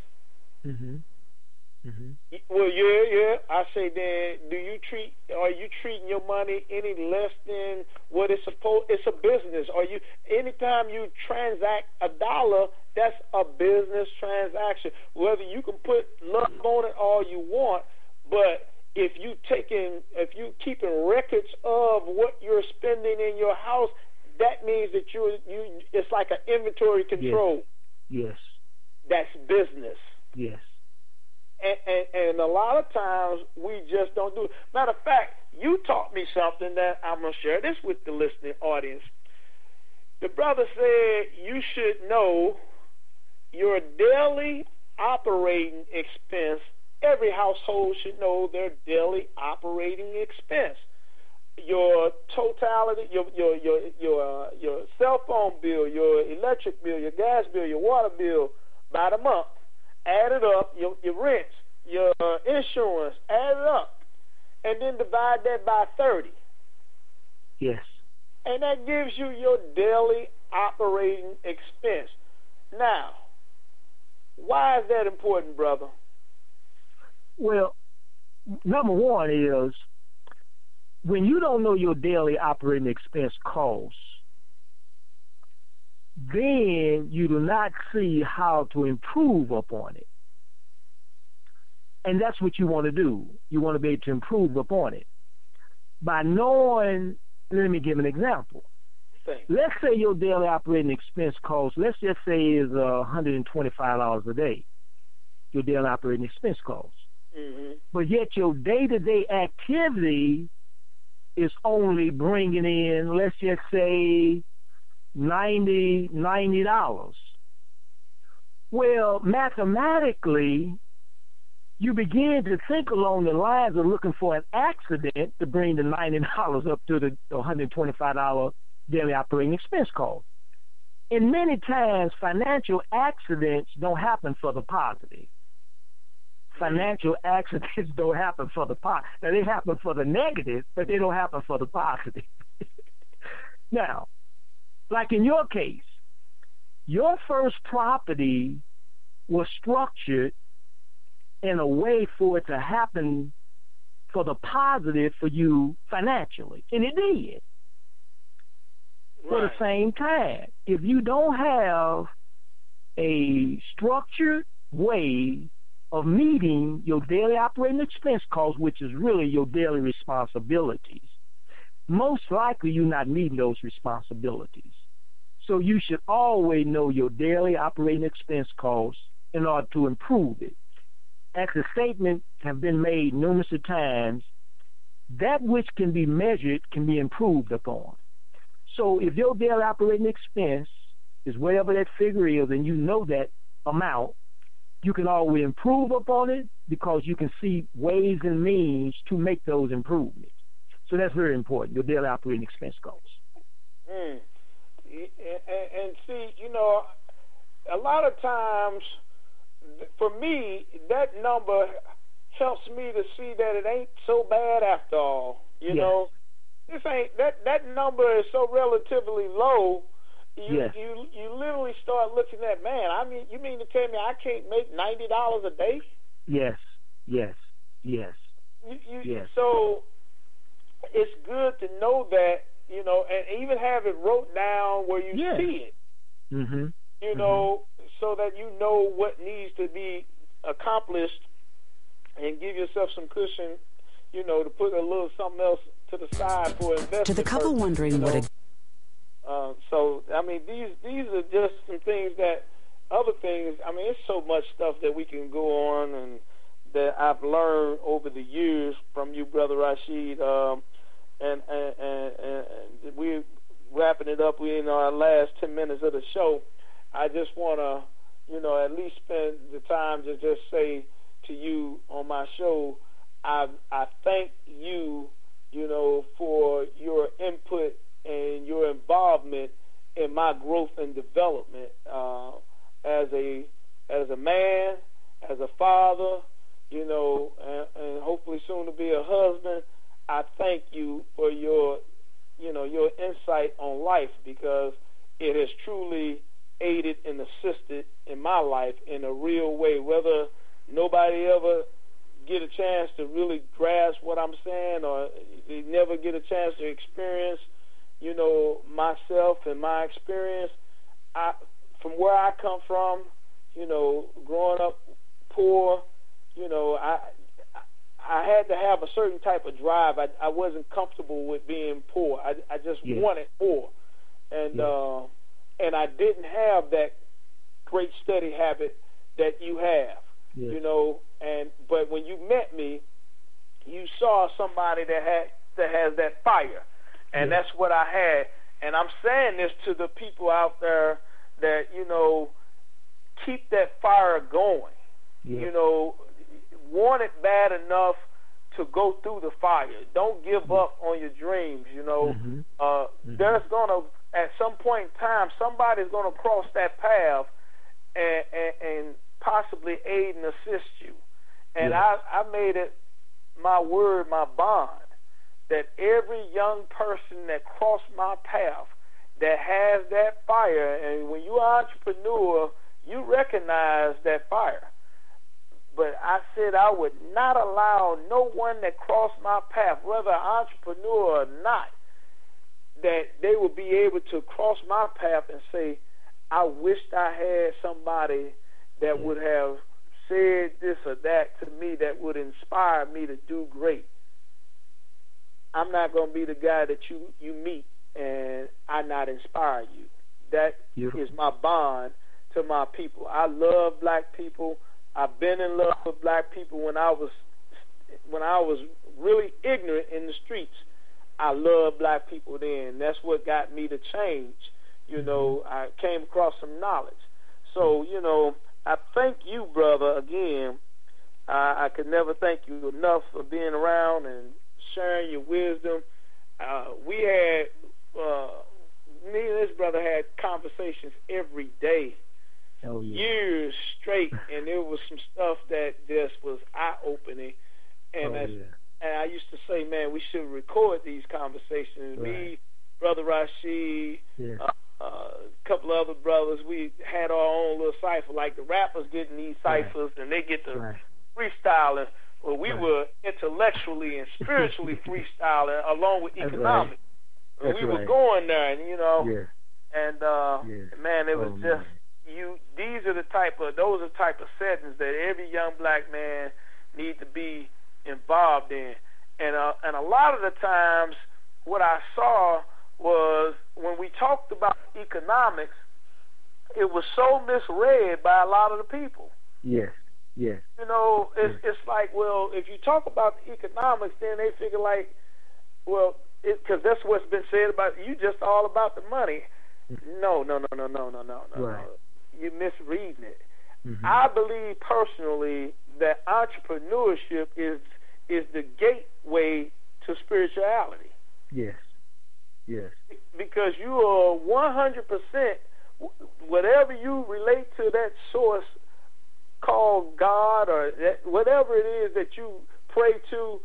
Well, yeah. I say, then, are you treating your money any less than what it's supposed? It's a business. Anytime you transact $1, that's a business transaction. Whether you can put love on it all you want, but if you keeping records of what you're spending in your house, that means that it's like an inventory control. Yes. That's business. Yes. And a lot of times we just don't do it. Matter of fact, you taught me something that I'm going to share this with the listening audience. The brother said you should know your daily operating expense. Every household should know their daily operating expense. Your totality, your cell phone bill, your electric bill, your gas bill, your water bill by the month. Add it up, your rents, your insurance, add it up, and then divide that by 30. Yes. And that gives you your daily operating expense. Now, why is that important, brother? Well, number one is when you don't know your daily operating expense costs, then you do not see how to improve upon it. And that's what you want to do. You want to be able to improve upon it. By knowing, let me give an example. Thanks. Let's say your daily operating expense cost, let's just say is $125 a day, your daily operating expense cost. Mm-hmm. But yet your day-to-day activity is only bringing in, let's just say, $90. Well, mathematically, you begin to think along the lines of looking for an accident to bring the $90 up to the $125 daily operating expense cost. And many times, financial accidents don't happen for the positive. Financial accidents don't happen for the positive. Now, they happen for the negative, but they don't happen for the positive. Now, like in your case, your first property was structured in a way for it to happen for the positive for you financially, and it did. Right. For the same time, if you don't have a structured way of meeting your daily operating expense costs, which is really your daily responsibilities, most likely you're not meeting those responsibilities. So you should always know your daily operating expense costs in order to improve it. As the statement have been made numerous times, that which can be measured can be improved upon. So if your daily operating expense is whatever that figure is and you know that amount, you can always improve upon it because you can see ways and means to make those improvements. So that's very important, your daily operating expense costs. And see, a lot of times, for me, that number helps me to see that it ain't so bad after all. You know, this ain't that number is so relatively low. You literally start looking at, man, I mean, you mean to tell me I can't make $90 a day? Yes. So it's good to know that, and even have it wrote down where you see it. Mm-hmm. So that you know what needs to be accomplished, and give yourself some cushion, to put a little something else to the side for investment. To the couple wondering what so, I mean, these are just some things that, other things, I mean, it's so much stuff that we can go on and that I've learned over the years from you, Brother Rashid. And we're wrapping it up. We're in our last 10 minutes of the show. I just want to, at least spend the time to just say to you on my show, I thank you, for your input and your involvement in my growth and development as a man, as a father, and hopefully soon to be a husband. I thank you for your insight on life, because it has truly aided and assisted in my life in a real way. Whether nobody ever get a chance to really grasp what I'm saying, or they never get a chance to experience, myself and my experience, from where I come from, growing up poor, I had to have have a certain type of drive. I wasn't comfortable with being poor. I just wanted more, and I didn't have that great study habit that you have. You know, but when you met me, you saw somebody that has that fire, and that's what I had. And I'm saying this to the people out there that, you know, keep that fire going. You know, want it bad enough to go through the fire. Don't give up on your dreams. You know, there's gonna, at some point in time, somebody's gonna cross that path and possibly aid and assist you. And I made it my word, my bond, that every young person that crossed my path that has that fire, and when you're an entrepreneur, you recognize that fire. But I said I would not allow no one that crossed my path, whether an entrepreneur or not, that they would be able to cross my path and say, I wished I had somebody that would have said this or that to me that would inspire me to do great. I'm not going to be the guy that you meet and I not inspire you. That is my bond to my people. I love black people. I've been in love with black people when I was really ignorant in the streets. I loved black people then. That's what got me to change. You know, I came across some knowledge. So, you know, I thank you, brother, again. I could never thank you enough for being around and sharing your wisdom. We had, me and this brother had conversations every day, years straight, and there was some stuff that just was eye-opening. And and I used to say, man, we should record these conversations. Me, Brother Rashid, a couple of other brothers, we had our own little cipher. Like the rappers getting these ciphers, and they get to freestyling. Well, we were intellectually and spiritually freestyling along with economics. We were going there, and you know, and man, it was just those are the type of settings that every young black man needs to be involved in. And a lot of the times, what I saw was when we talked about economics, it was so misread by a lot of the people. Yes. You know, it's like, well, if you talk about economics, then they figure like, well, because that's what's been said about you, just all about the money. No. You're misreading it. I believe personally that entrepreneurship is the gateway to spirituality. Yes. Because you are 100%, whatever you relate to that source called God or whatever it is that you pray to,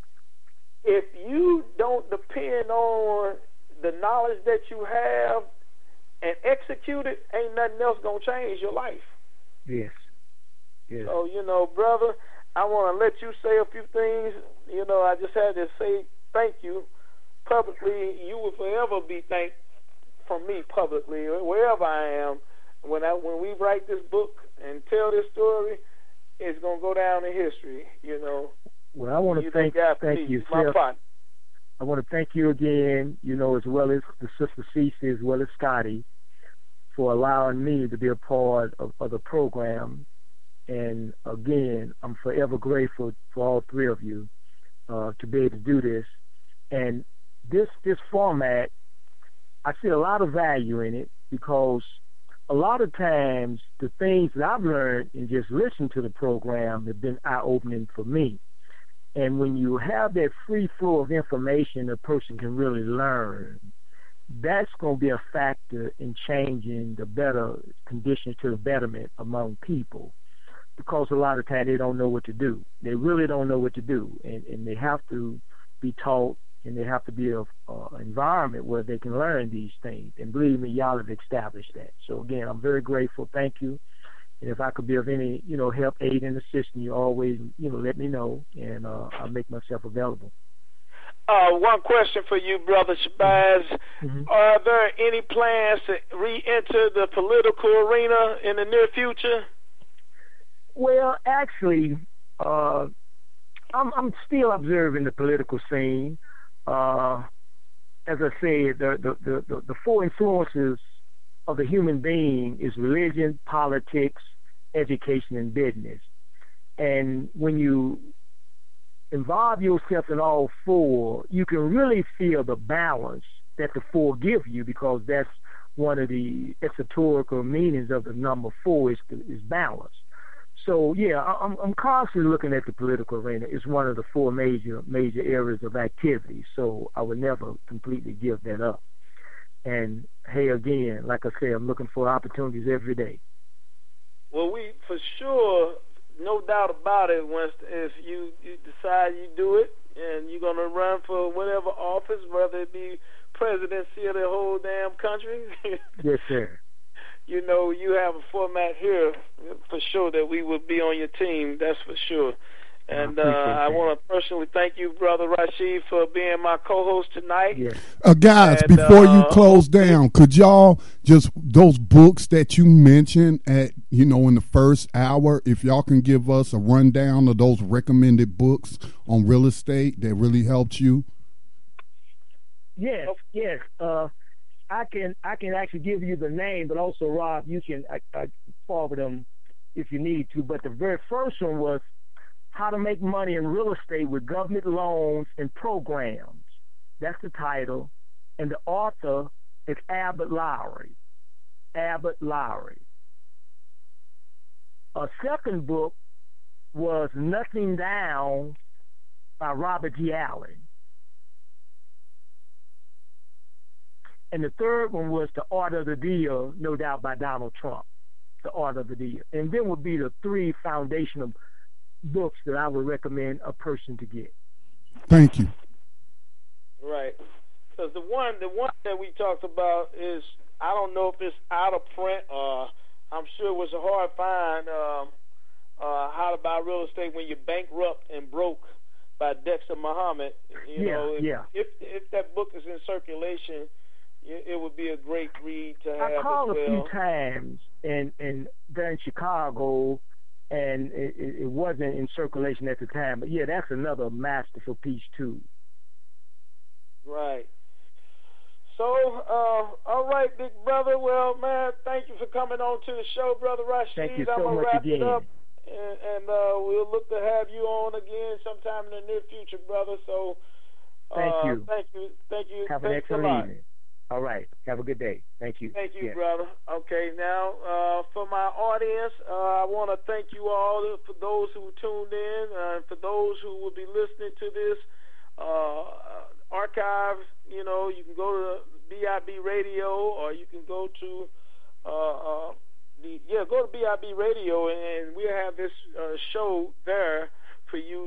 if you don't depend on the knowledge that you have and execute it, ain't nothing else going to change your life. Yes. So, you know, brother, I want to let you say a few things. You know, I just had to say thank you publicly. You will forever be thanked from me publicly, wherever I am. When we write this book and tell this story, it's going to go down in history, you know. Well, I want to thank you, Chef. I want to thank you again, you know, as well as the Sister Cece, as well as Scotty, for allowing me to be a part of the program. And again, I'm forever grateful for all three of you to be able to do this. And this format, I see a lot of value in it, because a lot of times the things that I've learned and just listening to the program have been eye-opening for me. And when you have that free flow of information a person can really learn, that's going to be a factor in changing the better conditions to the betterment among people. Because a lot of times they don't know what to do. They really don't know what to do. And they have to be taught, and they have to be an environment where they can learn these things. And believe me, y'all have established that. So again, I'm very grateful. Thank you. And if I could be of any, you know, help, aid, and assistance, you always, you know, let me know, and I'll make myself available. One question for you, Brother Shabazz. Are there any plans to re-enter the political arena in the near future? Well, actually, I'm still observing the political scene. As I said, the four influences of the human being is religion, politics, education, and business. And when you involve yourself in all four, you can really feel the balance that the four give you, because that's one of the esoterical meanings of the number four is balance. So yeah, I'm constantly looking at the political arena. It's one of the four major areas of activity. So I would never completely give that up. And hey, again, like I say, I'm looking for opportunities every day. Well, we for sure, no doubt about it. Once if you decide you do it and you're gonna run for whatever office, whether it be presidency of the whole damn country. Yes, sir. You know, you have a format here for sure that we will be on your team. That's for sure. And I want to personally thank you, Brother Rashid, for being my co-host tonight. Yes. Guys, and, before you close down, could y'all just, those books that you mentioned at, in the first hour, if y'all can give us a rundown of those recommended books on real estate that really helped you? Yes. I can actually give you the name, but also, Rob, you can I forward them if you need to. But the very first one was How to Make Money in Real Estate with Government Loans and Programs. That's the title. And the author is Abbott Lowry. A second book was Nothing Down by Robert G. Allen. And the third one was The Art of the Deal, no doubt, by Donald Trump. The Art of the Deal. And then would be the three foundational books that I would recommend a person to get. Thank you. Right. Because the one that we talked about is, I don't know if it's out of print. I'm sure it was a hard find. How to Buy Real Estate When You're Bankrupt and Broke by Dexter Muhammad. If that book is in circulation, it would be a great read to have. I called a few times and there in Chicago, and it wasn't in circulation at the time. But yeah, that's another masterful piece too. Right. So, all right, big brother. Well, man, thank you for coming on to the show, Brother Rashid. Thank you so I'm gonna much wrap again. it up, and we'll look to have you on again sometime in the near future, brother. So, thank you. Thank you. Have an excellent evening. All right. Have a good day. Thank you. Thank you, brother. Okay, now, for my audience, I want to thank you all for those who tuned in, and for those who will be listening to this archive. You can go to BIB Radio, or you can go to go to BIB Radio, and we'll have this show there for you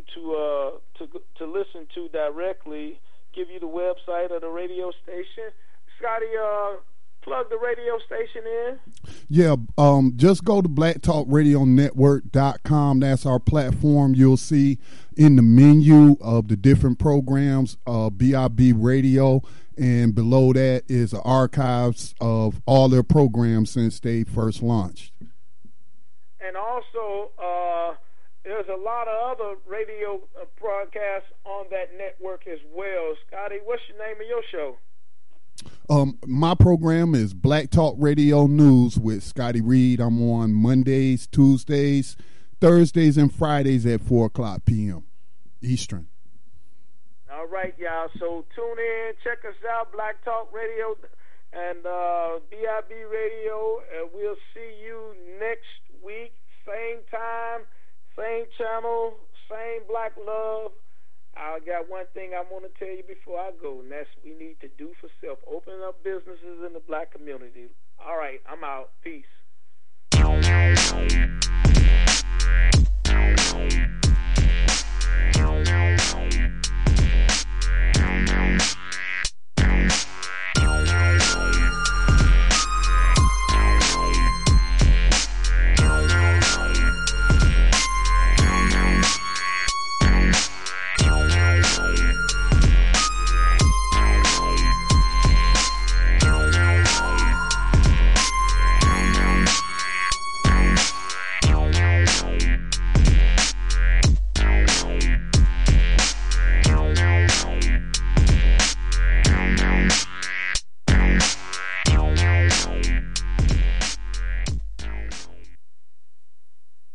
to listen to directly. Give you the website of the radio station. Scotty, plug the radio station in. Yeah, just go to blacktalkradionetwork.com. That's our platform. You'll see in the menu of the different programs, BIB Radio, and below that is archives of all their programs since they first launched. And also, there's a lot of other radio broadcasts on that network as well. Scotty, what's the name of your show? My program is Black Talk Radio News with Scotty Reed. I'm on Mondays, Tuesdays, Thursdays, and Fridays at 4:00 p.m. Eastern. All right, y'all. So tune in, check us out, Black Talk Radio and BIB Radio, and we'll see you next week, same time, same channel, same Black Love. I got one thing I want to tell you before I go, and that's we need to do for self. Open up businesses in the Black community. All right, I'm out. Peace.